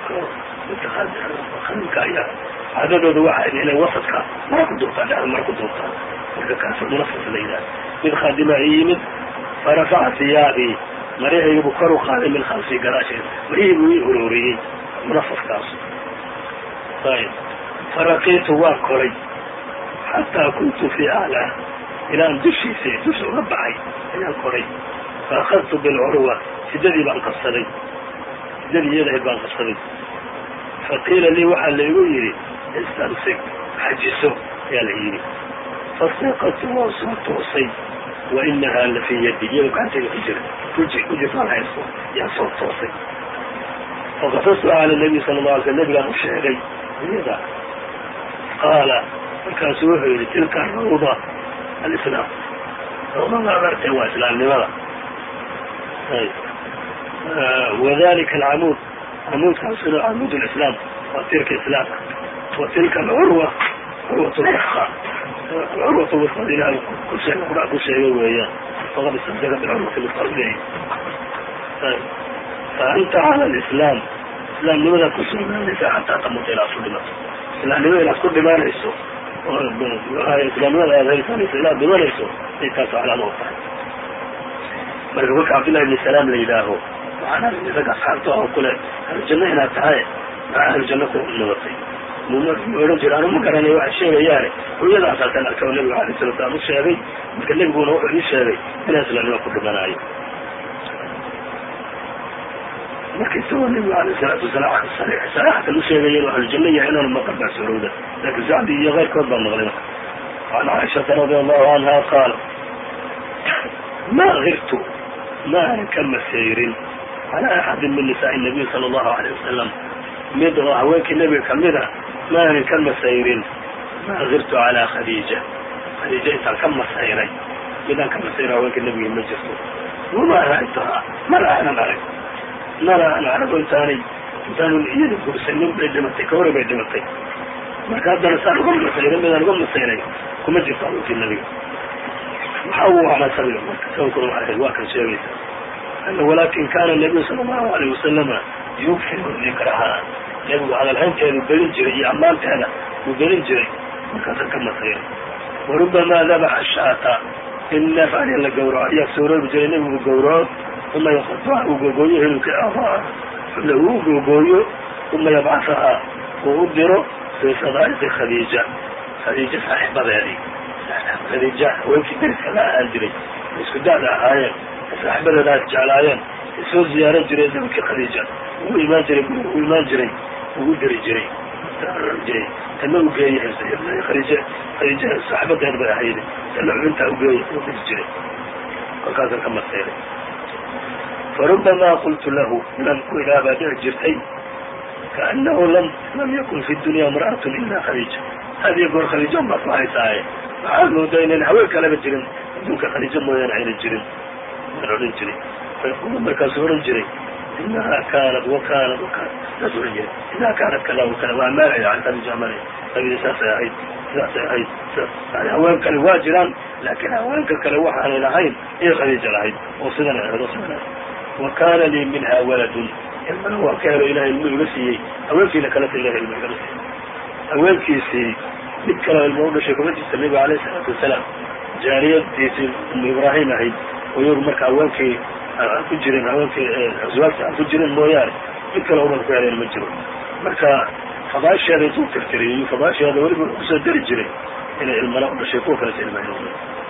كايا هذا لو واحد إلى وسطك ما كنت أطلع ما كنت أطلع كان منصف ليلى من خادم عيم فرفع ثيابي مريح يبكر خادم من خلفي قراشين مريح ويهروري منصف كاس. طيب فرقيت واكري حتى كنت في أعلى إلى أن دش ربعي إلى كري فأخذت بالعروة سددي بانقصري سددي يدعي بانقصري فقيل لي وحل يقولي استمسك حجسه يا لهيني فاستيقظت وصلت وصي وإنها لفي يدي يبقى أنت يخجر كجي طالع يصوت يا صوت توصي فقصصت على النبي صلى الله عليه وسلم النبي قال الشعري لماذا قال الكاسوح تلك الروضة الإسلام روضة ما أمرت هو إسلام لماذا وذلك العمود عمود كان عمود الإسلام وتلك الإسلام وتلك العروة عروة الوثقى العروة الوثقى دي لها كل شيء وهي فقد استمسك بالعروة الوثقى إليه. فأنت على الإسلام لماذا كل شيء حتى تموت إلى أصل ما لأنه إلى كل ما ليسوا لماذا هذا الإسلام بما ليسوا يتاسع على موقع مرقبك عبد الله بن سلام لإلهه وعلى ذلك أصحابته كل الجنة هنا تعاية مع الجنة كل نوطي ورجل أنا مقرأني واحد شيء يعني ويضع أساسا الكون النبي عليه الصلاة والسلام الشيء بكلم يقول هو الشيء من أسل أن يأخذ مناعي لكن سوى النبي عليه الصلاة والسلام صراحة الشيء يروح الجنة هنا لما قبع سعودة لكن سعدي غير كربا مغلمة. وعن عائشة رضي الله عنها قال ما غرت ما كم سير على أحد من نساء النبي صلى الله عليه وسلم مدغى هواك النبي كمدها ما كم سير ما غرت على خديجة كم سيرين إذا كم سير هواك النبي المجسد وما رأيتها ما رأى أنا عرب إنساني يدخل سنين بيدمتي كوري بيدمتي ما كانت نسان غم سيرين بدأ غم سيرين كم جفت على النبي وحوه على سبيل الله سوكروا على الواقع شيئا ولكن كان النبي صلى الله عليه وسلم يكفر ذكرها nebigu hadalhaynteedu gelin jiray iyo ammaanteeda uu gelin jiray markaasa ka masayray. warubamaa dabaxa shaata in neef ariya la gawraco ayaa sooroobi jiray nebigu gawraco uma yaqطaha uu googooyo hilibka xubna uu googooyo uma yabcaثahaa uu u diro fii sadaa'iqi khadiija saaxiibadeedii. khadiija haweenkii deriska la ahaan jiray isku daada ahaayeen saaxiibadeeda ay jeclaayeen ay soo ziyaaran jireen dabkii khadiija ugu imaan jiray guriga u imaan jiray ugu diri jiray tana u geeya khadiija saaxiibadeed bay ahayd tana xubintaa ugeeya u diri jiray. kolkaasaan ka masayray. farubamaa qultu lahu inaan ku ilaah baa dhici jirtay kaanahu lam yakun fi dunya imra'atun ila khadiija. hadiyo goor khadiija unbaa ku haysaaye waxaad moodaa inayna haween kalaba jirin adduunka khadiija mooyaane ayna jirin waan odhan jiray. fayaqulu markaasuu odhan jiray inaha kaanat wakaanat saas odhan jiray inaha kaanat kada wakada waa amaanaya an khadiija amaanaya khadiija saasay ahayd sidaasay ahayd yani haween kale waa jiraan laakiin haweenka kale waxaanay lahayn iyo khadiija lahayd oo sidan ay ahayd oo sidan ahayd. wakaana lii minha waladun ilmana waa ka helo ilahay ilmu iga siiyey haweenkiina kaleta ilahay ilmu igala siiyey. haweenkiisii mid kaleo ilmo u dhashay kuma jirta nabiga alayh isalaatu wasalaam jaariyadiisii umu ibraahim ahayd oo iyagu marka haweenkii aan ku jirin haweenkii aswaajta aan ku jirin mooyaane mid kale uban ku helayn ma jiro. marka fadaasheeda intuu tirtiriyo fadaasheeda weliba kusoo dari jiray inay ilmana u dhashay kuwa kaleta ilma ino.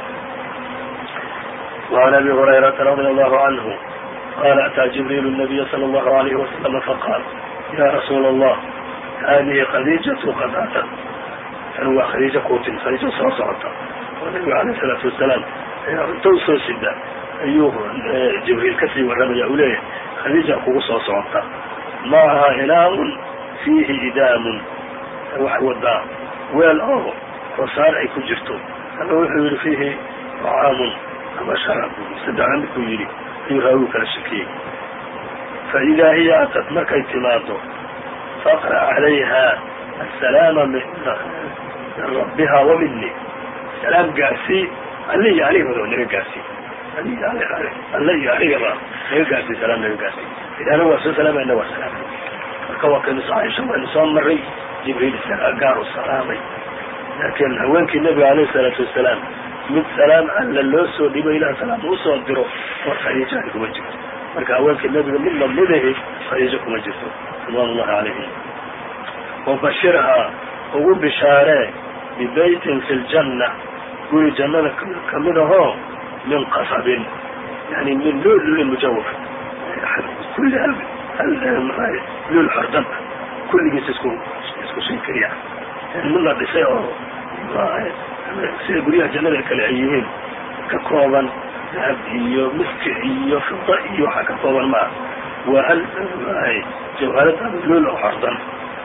وعن أبي هريرة رضي الله عنه قال أتى جبريل النبي صلى الله عليه وسلم فقال يا رسول الله هذه خديجة قد أتت. فهو خديجة كوتن خديجة صعصعتا والنبي عليه الصلاة والسلام توصل سدة أيوه جبريل كثير والرمي أوليه خديجة كو صعصعتا معها إناء فيه إدام وحودا والأرض وصار أي كجرته هذا فيه طعام أما شراب سدع عندك يري يهاوك الشكي. فإذا هي أتت مكة اعتماده فاقرأ عليها السلام من ربها ومني. سلام قاسي اللي عليه هذا اللي قاسي اللي عليه ما قاسي سلام اللي قاسي إذا هو سلام إنه سلام. فكوك نصائح شو نصام مري جبريل قاروا السلامي لكن هوانك النبي عليه الصلاة والسلام mid salaam alla loo soo dhibo ilaa salaam uu soo diro war khadiija kuma jirto. marka haweenka nabiga mid lamidahii khadiija kuma jirto ridwaan ullahi calayhim. wabashirhaa ugu bishaaree bibaytin fi ljanna guri jannada kamid ahoo min qasabin yani min lulin mujawaf kulli lul xordhan kulligiis isku shay keliya mid la dhisay oo sida guryaha jannada kale ay yihiin ka kooban dahab iyo miski iyo fida iyo waxaa ka kooban maa waa hal jawharad luul oo xordan.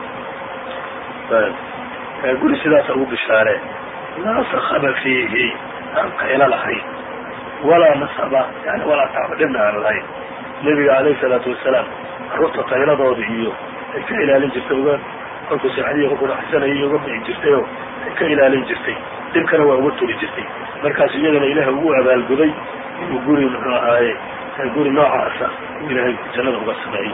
guri sidaasa ugu bishaaree laa sakaba fiihi aan qaylo lahayn walaa nasaba yani walaa tacba dhibna aan lahayn. nebiga calayhi salaatu wasalaam carruurta qayladooda iyo ay ka ilaalin jirtay uga kolku sicadiya kolku raxsanaya iyo uga bixi jirtayoo ay ka ilaalin jirtay dibkana waa uga turi jirtay. markaas iyadana ilaahay ugu abaalguday inuu guri muxuu ahaaye guri noocaasa ilaahay jannada uga sameeyo.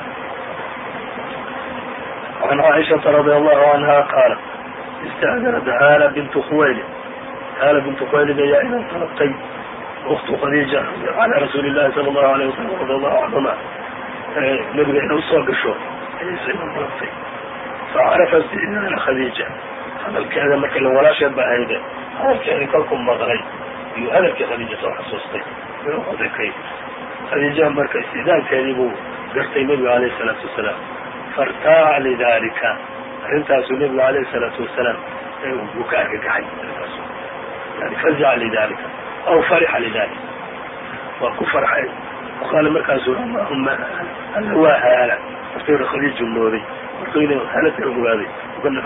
عن عائشة رضي الله عنها قالت استأذنت هالة بنت خويلد. هالة بنت خويلد هي إذا طلبتي أخت خديجة على رسول الله صلى الله عليه وسلم رضي الله عنهما نبغي أن أصاب الشوق طلبتي فعرفت إنها خديجة هذا الكلام مثلا ولا شيء بعيدا هذا الكلام كلكم مغري هذا الكلام خديجة صح حسوستي هذا كيف خديجة مركز إذا كذبوا قرتي النبي عليه الصلاة والسلام فارتاع لذلك انتهى النبي عليه الصلاة والسلام بكاء كحي يعني فزع لذلك أو فرح لذلك وكفر حي وقال مركز اللهم الواها هلا وقيل خديج النوري وقيل هلت الغبابي وقلنا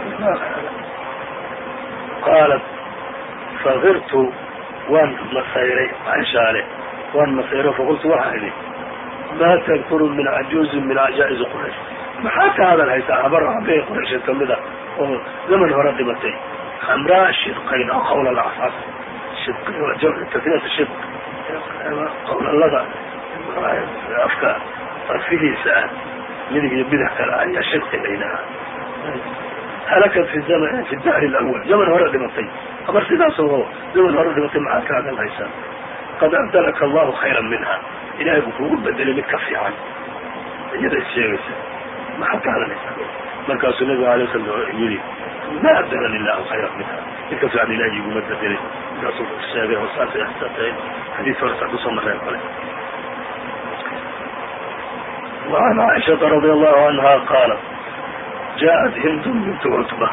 قالت فغرت وان مصيري عائشة عليه وان مصيري فقلت وحالي ما تذكر من عجوز من عجائز قريش محاك هذا الهيساء عبرها به قريش الكمدة زمن هردمتين حمراء الشدقين أو قول العصاص الشدقين تثنية الشدق قول اللغة أفكار فيه ساعة midig iyo bidix kale ayaa shidqi la yidhaahaa halaka fi dahri اlأwl zaman hore dhimatay habar sidaas oo zaman hore dhimatay maxaad ka hadalhaysaa qad abdalaka allahu khayra minha ilahay buu kugu bedelay mid ka fiican iyada is-sheegaysa maxaad ka hadalhaysaa markaasuu nabiga alay slam yidhi ma abdalani illahu khayra minha mid ka fiican ilahay iguma bedelay markaasuu sheegay oo saasay axsaatay xadiis horesa kusoo mareen kale وعن عائشة رضي الله عنها قالت جاءت هند بنت عتبة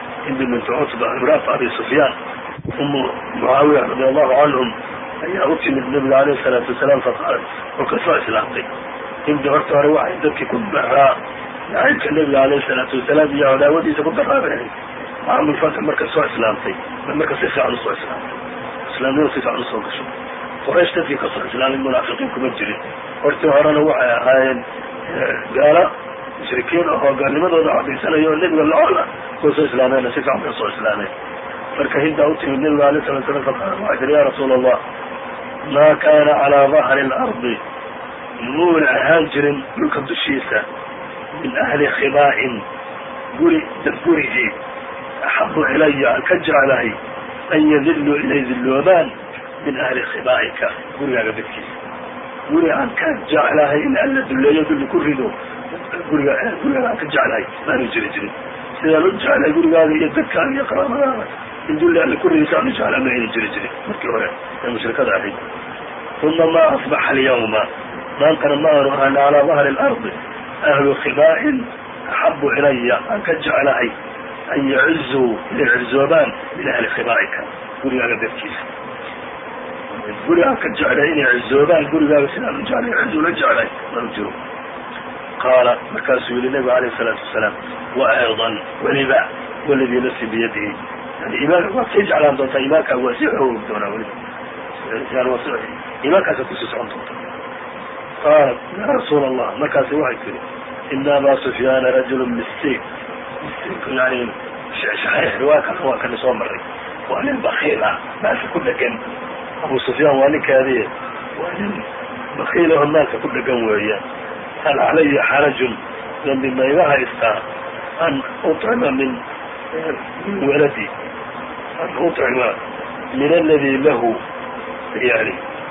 امرأة أبي سفيان أم معاوية رضي الله عنهم أي أتي من النبي عليه الصلاة والسلام فقالت وكسوة إسلامتي هند horta hore waxay dadkii ku baraa nacaybka nebiga alayh الsalaatu wasalaam iyo cadaawadiisa ku daraabeen maamulfata marka soo islaamtay marka si fiican usoo islaamtay islaamnimada si fiican usoo gasho qoraysh dadkii kasoo islaamay munaafiqiin kuma jirin hortii horena waxay ahaayeen gaala mushrikiin oo gaalnimadooda cadaysanaya oo nebiga la-ool ah kuwa soo islaameyna si fiican bay soo islaameen marka hindaa u timid nebiga alayh salatu salam faqaala waxay tiri ya rasuul allah maa kaana calaa dahri اlardi muuna ahaan jirin dhulka dushiisa min ahli khibaa'in dad gurigii axabu ilaya aan ka jeclahay an yadilluu inay dilloobaan min ahli khibaa'ika gurigaaga dadkiisa guri aan ka jeclahay in alla dulleeyo dulli ku rido gurigaaga aan ka jeclahay maanu jiri jirin sidaan u jeclahay gurigaaga iyo dadkaaga iyo qaraabadaada in dulli alla ku ridaysa aan u jeclaa ma ayna jiri jirin markii hore ee mushrikada ahayd uma maa asbaxa alyawma maantana ma aanu ahan calaa dahri اlardi ahlu khibaa'in axabu ilaya aan ka jeclahay an yacizuu inay cirzoobaan min ahli khibaa'ika gurigaaga dadkiisa guri aan ka jeclay inay cizoobaan gurigaaga sidaan u jeclay ciz ula jeclay ma u jiro qaala markaasuu yihi nabigu alayh الsalaatu wasalaam wa ayضa weliba waladii nafsi biyadihi yani iimaanka waad sii jeclaan doontaa iimaankaaga waa sii xoogi doonaa weliba iimaankaasa kusii socon doonta qaalat ya rasuula allah markaasi waxay tiri ina aba sufyaana rajulu miskiin yani riwaayakana waa kana soo maray waa nin bakiil ah maalka ku dhegan abu sufyaan waa ninkaadiye waa nin bakiilaho maalka ku dhegan weeya hal calaya xarajun dambi ma iga haystaa an uطcima min waladi an uطcima min aladi lahu yani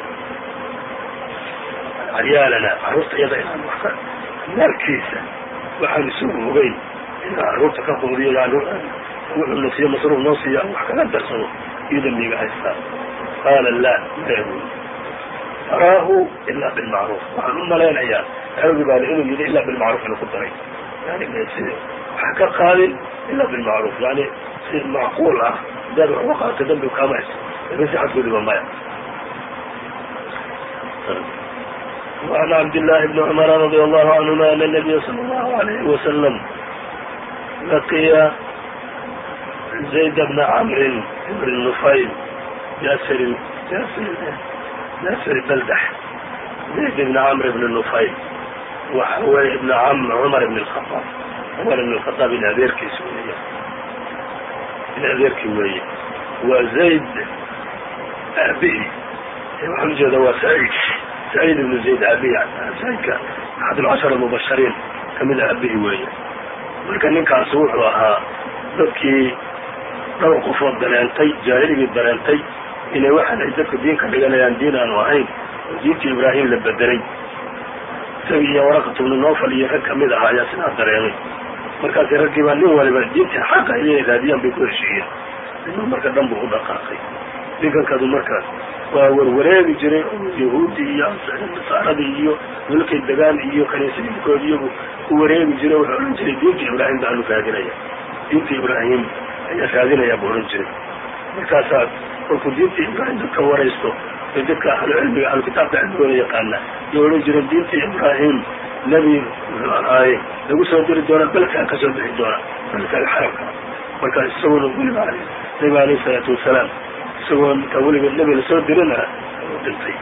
caryaalana carruurta iyada inaan wax maalkiisa waxaan isugu ogeyn inaan carruurta ka quudiyo wuxuu na siiyo masruuf noo siiyo aan wax kaga darsado iyo dambiga haystaa qaala la mayagu araahu ilaa bilmacruuf waxaan u malaynayaa aragi baale inuu yidhi ilaa bilmacruuf inuu ku daray yani waxa ka qaadin ilaa bilmacruuf yani si macquul ah hadaad wax uga qaata dambi kaama hayso lakin si xadgooduba maya وعن عبد الله بن عمر رضي الله عنهما أن النبي صلى الله عليه وسلم لقي زيد بن عمرو بن نفيل ياسر بلدح زيد بن عمرو بن نفيل وحوي بن عمر بن الخطاب عمر بن الخطاب بن أبيركي سوريا بن أبيركي ويا وزيد أبي وحمجة سعيد بن زيد أبي سعيد أحد العشر المبشرين kamid a aabihii weeye marka ninkaas wuxuu ahaa dadkii dhowr qofood dareentay jaahiligii dareentay inay waxaan ay dadku diin ka dhiganayaan diin aanu ahayn oo diintii ibraahim la bedelay isaga iyo waraqatu ibnu nawfal iyo rag kamid ahaa ayaa sidaa dareemay markaasi raggii baa nin waliba diintii xaqa inay raadiyaan bay ku heshiiyeen inuu marka dhan buu u dhaqaaqay ninkankadu markaas waa warwareegi jiray oo yahuudi iyo nasaaradii iyo mulkay degaan iyo kaniisadiinkoodi iyagu ku wareegi jiray wuxuu odhan jiray diinta ibraahim baanu raadinaya diinta ibraahim ayaa raadinaya buu odhan jiray markaasaa kolkuu diinta ibraahim dadka waraysto ee dadka ahlucilmiga ahlukitaabka cilmigooda yaqaana iyo odhan jiray diinta ibraahim nebi muxuu ahaaye lagu soo diri doona belkaa ka soo bixi doona belkaaga xarabka markaas isaguna weliba nabiga alayhi salaatu wasalaam isagoo intaa weliba nebi lasoo dirina u dhintay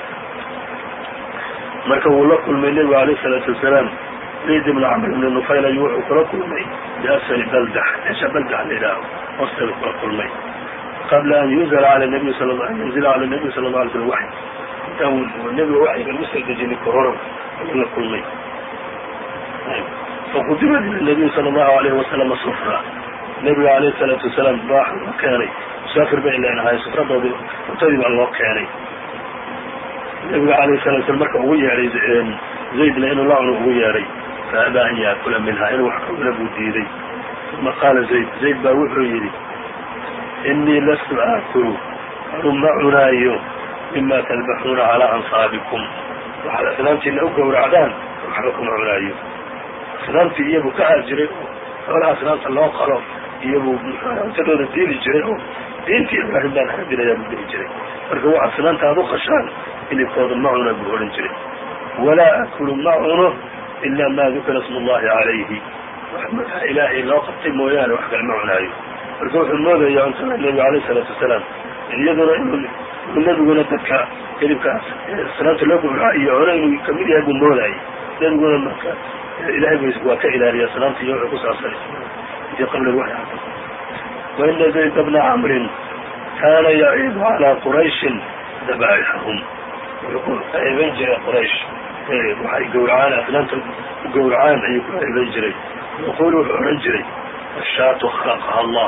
marka wuu la kulmay nebigu alayhi salaatu wasalaam zayd ibn camr ibn nufayl ayuu wuxuu kula kulmay biasfali baldax meesha baldax la yidhaaho hoosteeda kula kulmay qabla an yunzila cala nabiy sala allahu alay slam waxy intaan nebiga waxyiga lagu soo dejinin kahoro ayuu la kulmay faqudimad ila nabiy sala allahu alayhi wasalama sufra nebiga alayhi salaatu wasalaam baax loo keenay musaafir bay leenahay sufradoodii cuntadii baa loo keenay nebiga alayhi salatu slam marka ugu yeedhay zaydna inuu la cuno ugu yeedhay faabaa an yaakula minha inuu wax ka cuna buu diiday uma qaala zayd baa wuxuu yidhi inii lastu aakulu anu ma cunaayo mima tadbaxuuna calaa ansaabikum waxaad asnaamtiina u gowracdaan waxba kuma cunaayo asnaamtii iyabuu ka haajiray oo xoolaha asnaamta loo qalo iyabuu cuntadooda diili jiray oo diintii ibraahim baan haadinayaa buu dhihi jiray marka wax asnaamta aad u qashaan hilibkooda ma cuna buu odhan jiray walaa akulu ma cuno ilaa maa dukira ismu ullahi calayhi wax magaca ilaahay loo qabtay mooyaane wax kale ma cunaayo marka wuxuu moodaya cuntada nebiga alayh salaatu wasalaam iyaduna inuu nebiguna dadka hilibkaas asnaamta loo gowraca iyo hore inuu kamid yahay buu moodayay nebiguna marka ilahay waa ka ilaaliya asnaamta iyo wuxuu ku saabsan intii qabla waxy waina zayd bna camrin kaana yaciidu calaa qurayshin dabaa'ixahum wuxuu ku eeban jiray quraysh waxay gowracaan asnaamta u gowracaan ayuu ku eeban jiray yaquulu wuxuu odhan jiray ashaatu khalaqaha allah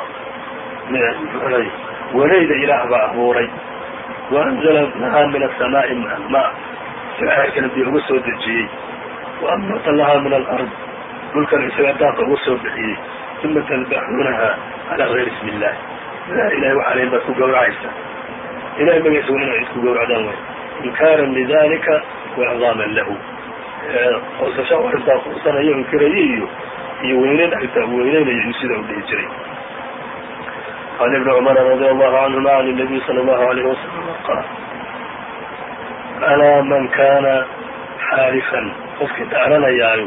walayda ilaah baa abuuray waanzala lahaa min asamaa'i maa ilaahay kale bii uga soo dejiyey waambata lahaa min alard dhulkan isagaa daaqa uga soo bixiyey uma tadbaxuunaha calaa gayri ismi illah ilahay waxaa lahin baad ku gowracaysa ilahay magaciisa waa inaad isku gowracdaan way inkaaran lidalika waicdaaman lahu qoosasha arrintaa quusanayo inkiraye iyo weyneyn arrintaa weyneynayo iyo sida u dhihi jiray can ibni cumara radi allahu canhuma can الnabiy salى allahu alayh wasalam qaal alaa man kana xaalifan qofkii dhaaranayaayo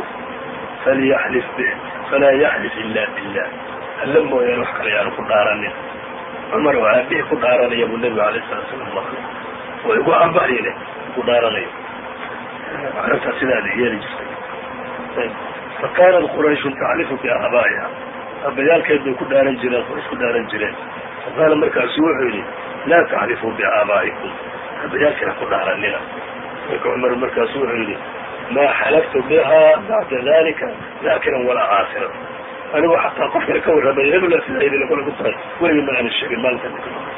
falaa yaxlif ila billah alla mooyaane wax kale yaanu ku dhaaranin cumar oo aabihii ku dhaaranaya buu nebigu alayh salatu salam maqlay oo igu aabahayne ku dhaaranayo arrintaa sidaada yeeli jirtay fakanat qurayshun taxlifu biaabaa'iha aabbayaalkeed bay ku dhaaran jireen quraysh ku dhaaran jireen faqaala markaasu wuxuu yidhi laa taxlifuu biaabaa'ikum aabbayaalkeena ku dhaaranina marka cumar markaasu wuxuu yidhi maa xalaftu biha bacda dalika daakiran walaa caasiran anigu xataa qof kale ka warramay hebla sida idinla kula ku tahay weligii ma aanan sheegin maalinta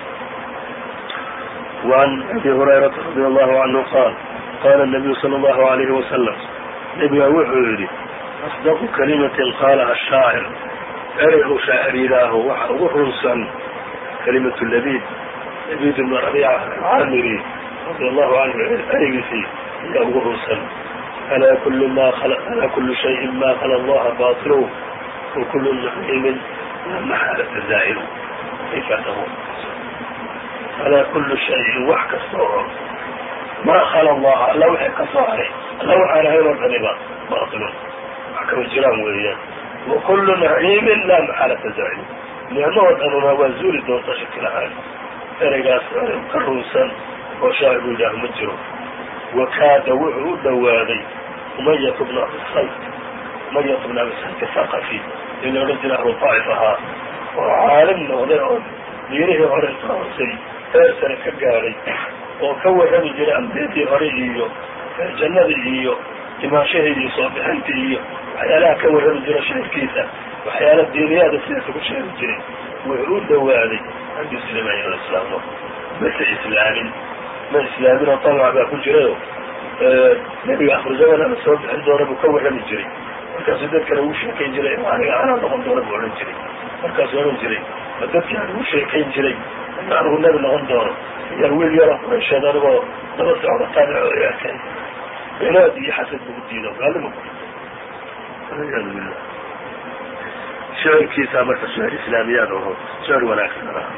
وعن أبي هريرة رضي الله عنه قال قال النبي صلى الله عليه وسلم نبga wuxuu yidhi أصدق كلمة قالها الشاacر ereyhu shaacir yidhaaho waxa ugu runsan كلمة لبيد بن ربيعة العاmري رضي الله عنه ereygiisii ayaa ugu runsan ألا كل شيء ma khلى الله باطل وكل نعيم لا محالة زائل صفته alaa kulli shayin wax kastoo maa khala allaha alla wixii ka soo haray alla waxaan ahayn oo dhaniba baatilun wax kama jiraan weeyaan wa kullu naciimin laa maxaalata zaa'il nicmo oo dhanuna waa zuuli doonta shaki lahaan ereygaas ka runsan oo shaacibu yidhaah ma jiro wakaada wuxuu u dhowaaday umayat bna abisalt thaqafi in la odhan jira ahlu taa'if ahaa oo caalim noqday oo diinihii hore ka hoosay heer sare ka gaadhay oo ka warrami jiray ambiyadii hore iyo jannadii iyo imaanshahii iyo soo bixintii iyo waxyaalaha ka warrami jira shirkiisa waxyaala diiniyaada sidaasa ku sheegi jiray wuxuu u dhowaaday an yuslima inuu islaamo mase islaamin ma islaamin oo tamac baa ku jirayo nebiga akhruzaman ama soo bixin doona buu ka warrami jiray markaasuu dadkana ugu sheekayn jiray aniga anaa noqon doona buu odhan jiray markaasuu odhan jiray ma dadkii aan ugu sheekayn jiray in anigu nebi noqon doono iyaan wiil yaro quraysheed anigoo daba socda taabico ay arkeen inaad iyo xasad bugu diido gaalima walciyaadu billah shicirkiisaa marka shicir islaamiyaad aho shicir wanaagsan ah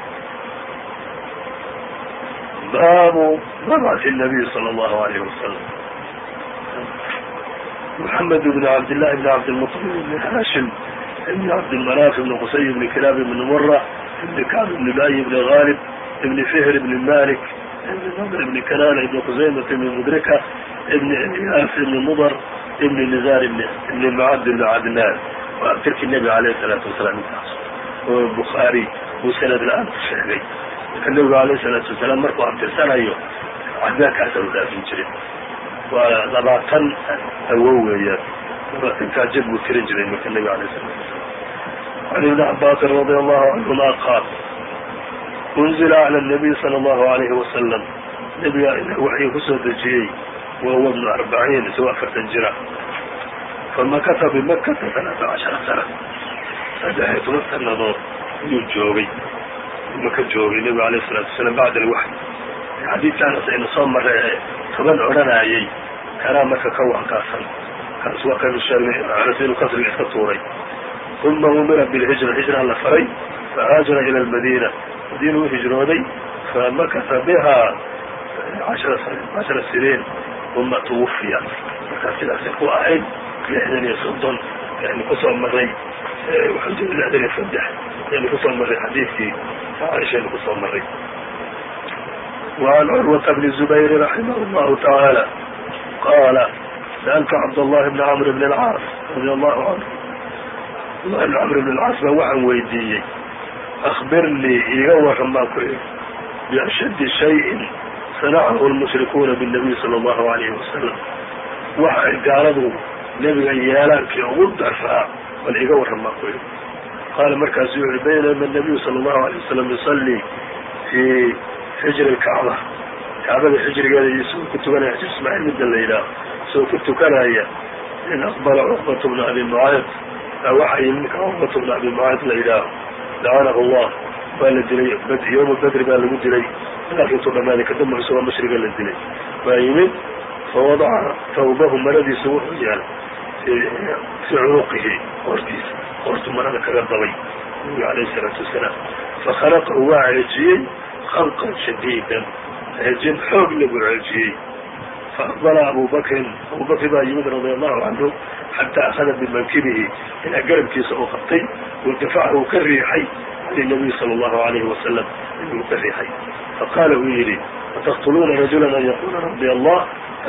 baabu mabcث الnabiy salى اllahu alayh wasalam محamed bn cabdillahi bn cabdilmuطlib bn haashim ibn cabdilmanaaf ibn qusay ibn kilaab ibn mura ibn kacb ibn lu'ay ibn ghalib ibn fihr ibn malik ibn nadr ibn kanana ibn khuzaymat ibn mudrika ibn ilyas ibn mudr ibn nizar ibn macad ibn cadnaan waa abtirkii nebiga alayh الsalaatu wasalaam intaas oo bukhaari uu sanad la-aan ku sheegay marka nebigu alayh الsalaatu wasalaam markuu abtirsanayo cadnaankaasa u dhaafin jirin waa 20 awow weeyaan labaatankaa jir buu tirin jiray marka nebiga alay sala عن ابن عباس رضي الله عنهما قال أنزل على النبي صلى الله عليه وسلم نبي وحي kusoo dejiyey وهو ابن 40 isagoo 40 jira فمكث بمكة 13 سنة 13 sanadood ayuu joogay maka joogay nebigu alayه الصلاaةu وaسلام bacd الwaحي xadiidkanas aynu soo maray 10 odhanayay kanaa marka ka wankaasan kaas waa kaynu sheegnay inuu kasriga iska tuuray ثuma umira bاlhijra hijra la faray fahaajara ilى الmadينة madiina u hijrooday famakasa biha 10 siniin uma twufiya markaa sidaasay ku ahayd 60 yani kusoo maray 63 yani kusoo maray xadiidkii caaishaynu kusoo maray وعن عروة بن الزبير رحمه الله تعالى قال سألت عبد الله بن عمرو بن العاص رضي الله عنه الله بن عمرو بن العاص ba waxaan weydiiyey أخبرني iga waran baan ku iri بأشد شيء صنعه المشركون بالنبي صلى الله عليه وسلم waxay gaaladu nebiga yeelaankii ugu darfaa bal iga waran baan ku iri qaala markaasuu yihi baynama النabiyu salى الlahu عalيه wasalam yuصلي fii xijri الkacba kacbada xijrigeeda iyo isagoo ku tukanaya xijr ismaaciil midda la yidhaaho isagoo ku tukanaya in aqbala cuqbat bna abi mucayd waxa yimi ninka cuqbat bna abi mucayd la yidhaaho lacanahu allah waa la dilay yowma bedri baa lagu dilay dagaalka intuu dhamaaday kadamba isagoo mashriga la dilay waa yimid fawadaca tawbahu maradiisa wuxuu yeelay fii cunuqihi qoortiisa qoortu marada kaga dabay nabiga alayh الsalaatu wasalaam fakhalaqahu waa ceejiyey khalqan shadiidan ceejin xoog le buu ceejiyey faaqbala abubakrin abubakri baa yimid radia allahu canhu xataa akhada bimankibihi ilaa garabkiisa uu qabtay wadafaca uu ka riixay can nabiy sala allahu alayhi wasalam inuu ka riixay faqaala uu yidhi ataqtuluuna rajulan an yaqula rabbi allah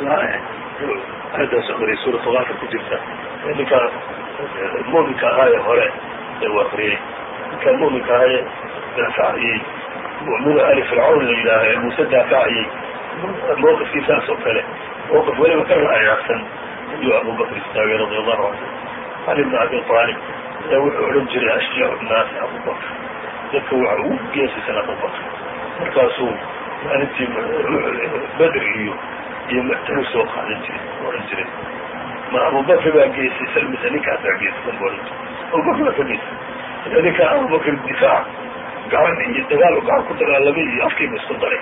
aayaddaas aqriyay suuratu gaafir ku jirta ninkaa muminka ahaaye hore ee u aqriyey ninkaa muminka ahaaye daafacayey mu'minu ali fircawn la yidhaaha ee muuse daafacayey mawqifkiisaas oo kale mawqif weliba ka raayaacsan ayuu abubakr istaagay radia allahu canhu cali bn abi aalib ayaa wuxuu odhan jiray ashjaacu nnaasi abubakr dadka waxa ugu geesisan abubakr markaasuu maalintii bedri iyo muctaru soo qaadan jiray odhan jiray ma abubakr baa geesisan mise ninkaasaa geesisan bu odhan jiray abubakr baa ka geesisan ila ninkaa abubakr difaac gacan iyo dagaal gacan ku dagaalamay iyo afkiiba isku daray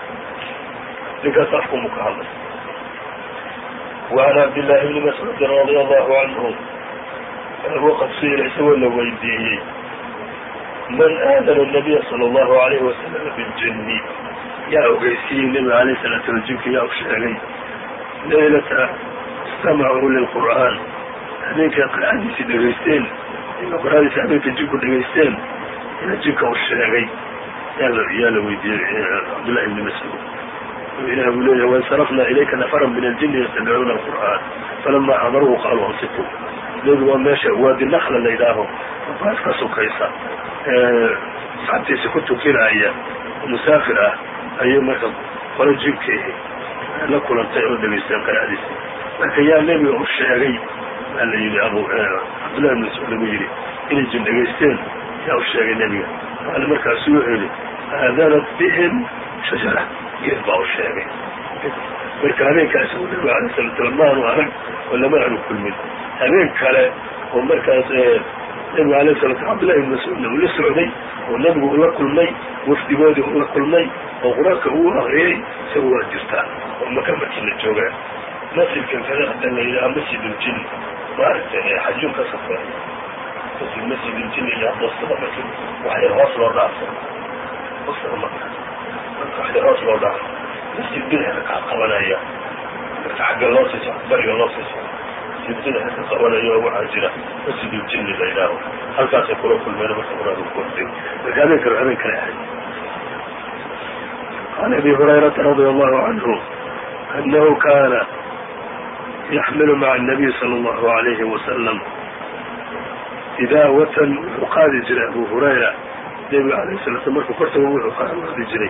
ninkaas afkumu ka hadlay وعن عبد الله بن مسعود رضي الله عنه وqad suئila isagoo la weydiiyey man aadana النabiya salى الlahu عalayه wasalam biاljini yaa ogeysiiyey nebiga alayه الsalatu slam jinka yaa u sheegay laylata istamacuu lilqur'aan habeenkay qira'adiisi dhegaysteen qira'adiisi habeenka jinku dhegaysteen ina jinka u sheegay yaa la weydiiyey cabdullahi bni mascuud ilah buu leeyahay waاnsarafna ilayka nafra min aljini yastamicuuna alqur'aan falama xadaruuhu qaaluu ansituu nebigu waa meesha waadi nakla la yidhaaho baas ka sukaysa saxabtiisa ku tukinaya musaafir ah ayuu marka qolo jinkeehi la kulantay oo dhegaysteen qira'adiisa marka yaa nebiga u sheegay baa la yidhi cabdullahi bn mascuud lagu yidhi inay jin dhegaysteen yaa u sheegay nebiga qaala markaasu wuxuu yidhi aadanat bihim shajara geed baa u sheegay marka habeenkaas uu nebiga alay salatu slam maanu arag oo lama aanu kulmin habeen kale oo markaas nebiga alayh salatu slam cabdullahi ibn mascuudna uu la socday oo nebigu ula kulmay wafdigoodii ula kulmay oo qur-aanka uu akriyey isaga waa jirtaa oo maka markii la jooga masjidkan kale hadda la yidhaha masjid uljin maaragtay xajuun ka safeey masjid uljin iyo doostada masjid waxay hoos loo dhaafsan doostada marka waxay hoos loo dhaafsan masjid bidixda kaa qabanaya marka xagga loo sii socdo bariga loo sii socdo masjid bidixda ka qabanayo waxaa jira masjid uljin la yidhaaho halkaasay kula kulmeen marka qur-aanka ku hortay marka habeen kale habeen kale ahayd عن أبي هريرة رضي الله عنه أنه كان يحمل مع النبي صلى الله عليه وسلم إداوة وقال جري أبو هريرة النبي عليه الصلاة والسلام مركو كرته وقال جري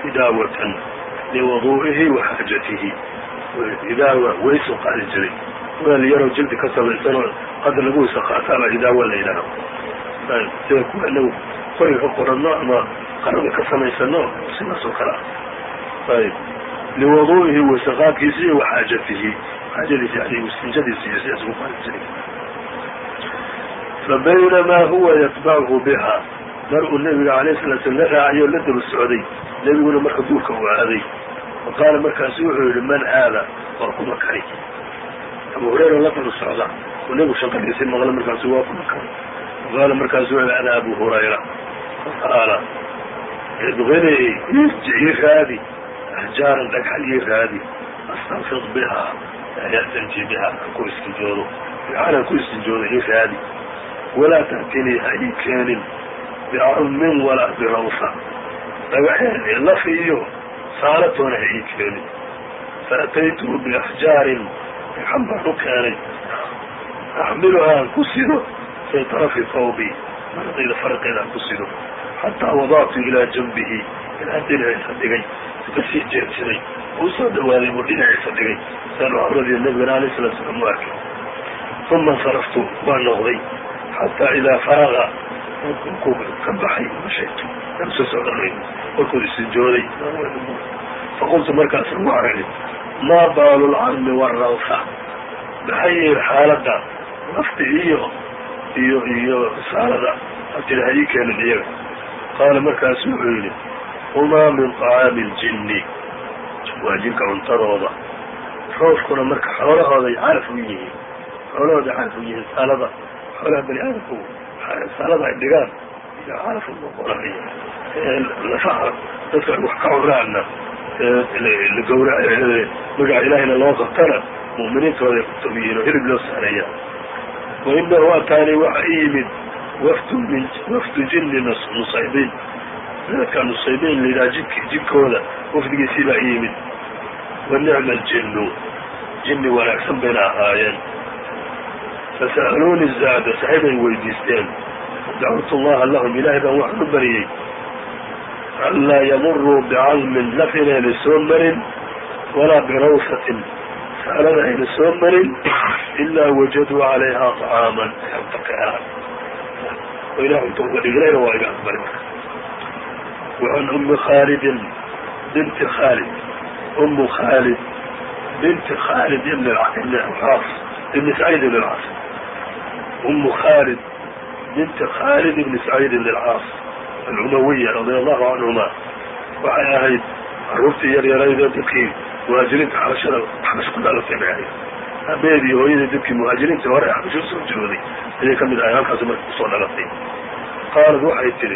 إداوة لوضوئه وحاجته إداوة ويس قال جري weel yaroo jildi ka samaysanoo hadda lagu isaqaato ama idaawo la yidhaaho sida kuwa inagu qoriga ka qoranno ama qarada ka samaysano sidaas oo kale ah ayb liwaduu'ihi wasaqaadkiisa iyo waxaajatihi xaajadiisa yani istinjadiisa iyo sidaas ugu qaadi jiray fabaynamaa huwa yatbachu biha mar uu nabiga alayh sala slam la raacayo la daba socday nebiguna marka duurka u aaday faqaala markaasu wuxuu yihi man haada waa kuma kani abu hurayra la daba socda oo nebigu shanqadiisii maqla markaasu waa kuma kani faqaala markaasu wuxuu ana abu hurayra faqaala ibqinii ii raadi ahjaaran dhagxal ii raadi astanfid bihaa yastanji bihaa ku istinjoodo fiicanan ku istinjoodo ii raadi walaa ta'tinii ha ii keenin bicamin walaa birawsa dhagaxeen laf iyo saalatoona ha ii keenin faataytuhu biaxjaarin dhagxan baan u keenay axmiluhaa aan ku sido fii tarafi thawbi maradayda faraqeeda aan ku sido xataa wadactu ilaa janbihi ilaa dhinaciisa dhigay kasii jeedsaday uu soo dhawaaday buu dhinaciisa dhigay saan cawradiyo nabigana alayh salatu salaam u arkay uma insaraftu waa noqday xataa idaa faraqa markuu ka baxay mashaytu aan soo socdanay markuu istinjooday faqultu markaasa waxaan idhi maa baalu lcalmi waarawsa maxay yihiin xaaladda lafti iyo saalada hatiri ha ii keenin iyaga qaala markaasu wuxuu yidhi humaa min طacaami اljinni waa jinka cuntadooda rawskuna marka xoolahooday calaf u yihiin xoolahooday calaf u yihiin saalada xoolaha bani aadamku saalada ay dhigaan iyo calaf noqonaya lafaha dadka wax ka curaana la gawrac magaca ilaahayna loo qabtana mu'miniintooday kutab yihiin oo hilib loo saareeya wainahu ataanii waxa i yimid wafdu jinni nusaybiin dadka nusaybiin la yidhaha jinkooda wafdigiisii baa i yimid wanicma aljinnu jinni wanaagsan bayna ahaayeen fasa'aluuni zaada saxiibay weydiisteen dacwtu allaha lahum ilaahay baan waxaan u bariyey anlaa yamuruu bicalmin laf inayna soo marin walaa birawsatin saalada ayna soo marin ilaa wajaduu calayhaa طacaaman cunto ka helaan oo ilah cunto uga dhiglayna waa iga aqbali marka وعن أم خالد بنت خالد أم خالد بنت خالد بن العاص بن سعيد بن العاص أم خالد بنت خالد بن سعيد بن العاص العموية رضي الله عنهما waxay ahayd caruurtii yaryarayda dadkii muhaajiriinta xabasho ku dhalatay bay ahayd abeedii hooyadii dadkii muhaajiriinta hore xabasho soo jirooday ayay ka mid ahay halkaas marka kusoo dhalatay qaalad waxay tidhi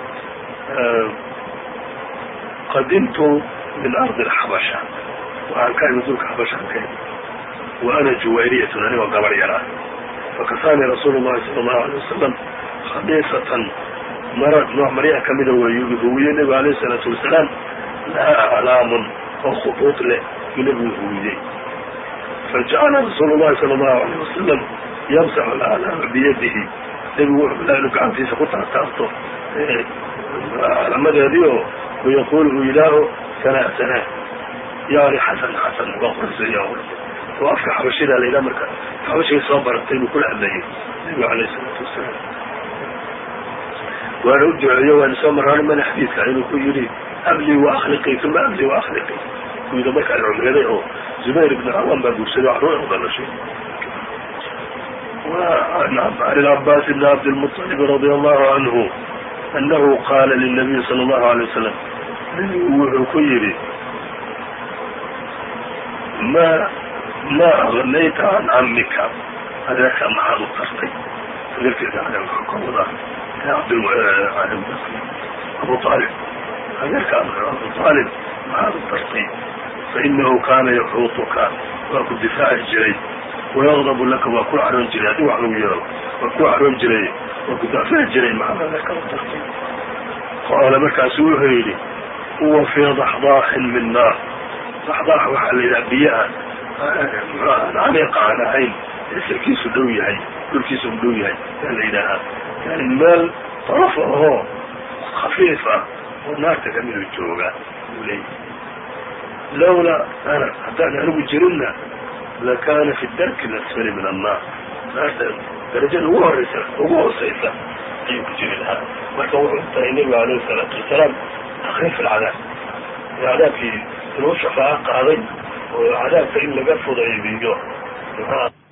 qadimtu min ardi alxabasha waxaan ka imid dhulka xabashaan ka imid wa ana juwayriyatun anigoo gabar yar ah fakasaanii rasuulu llahi sala allahu alay wasalam khamiisatan nooc maryaha kamida weeyu huwiye nebiga alayh isalaatu wasalaam lahaa aclaamun oo khuduud leh uu nebigu huwiyey fajacala rasuulu llahi sala allahu alayh wasalam yamsaxu alaclaama biyadihi nebigu wuxuu ilaa inuu gacantiisa ku taataabto calamadeedii oo ويقول uu yidhaaho sanaa sanaa yani xasan xasan waa qorsaya oo afka xabashidaa la yidhaha marka xabashigay soo baratay inuu kula hadlayay nebiga alayh isalaatu wasalaam waana u duceeyo waana soo maraan mana xadiidka inuu ku yidhi ablii waakliqii uma ablii waakliqii ku yidhi markaan cumreeday oo zubayr ibn cawan baa guursaday caruur u dhalashay وعن العباس بن عبد المطلب رضي الله عنه أنه قال للنبي صلى الله عليه وسلم wuxuu ku yidhi ma aغnayta can camika adeerkaa maxaad u tartay adeerkeeda ka wadaa abu aalib adeerka abu aalib maxaad u tartay fainahu kaana yaxuutuka waa ku difaaci jiray wayaqdabu laka waa ku caroon jiray haddii wax lagu yeelo waa ku caroon jiray waa ku daafici jiray maxaad adeerka u tartay qaala markaasu wuxuu yidhi huwa fii daxdaaxin min naar daxdaax waxaa la yidhaha biyaha camiiqa aan ahayn sirkiisu dhow yahay dhulkiisu u dhow yahay yaa la yidhaahaa yani meel daraf ahoo khafiif ah oo naarta kamidu jooga uu leeyahy lawlaa ana haddaan anigu jirinna lakana fi darki lasfali min annar, darajada ugu hooseysa ayuu ku jiri lahaa. marka wuxuu tahay nebiga alayhi salaatu wasalaam takfiif alcadaab, cadaabkii inuu shafaaco qaaday oo cadaabka in laga fudaydiyo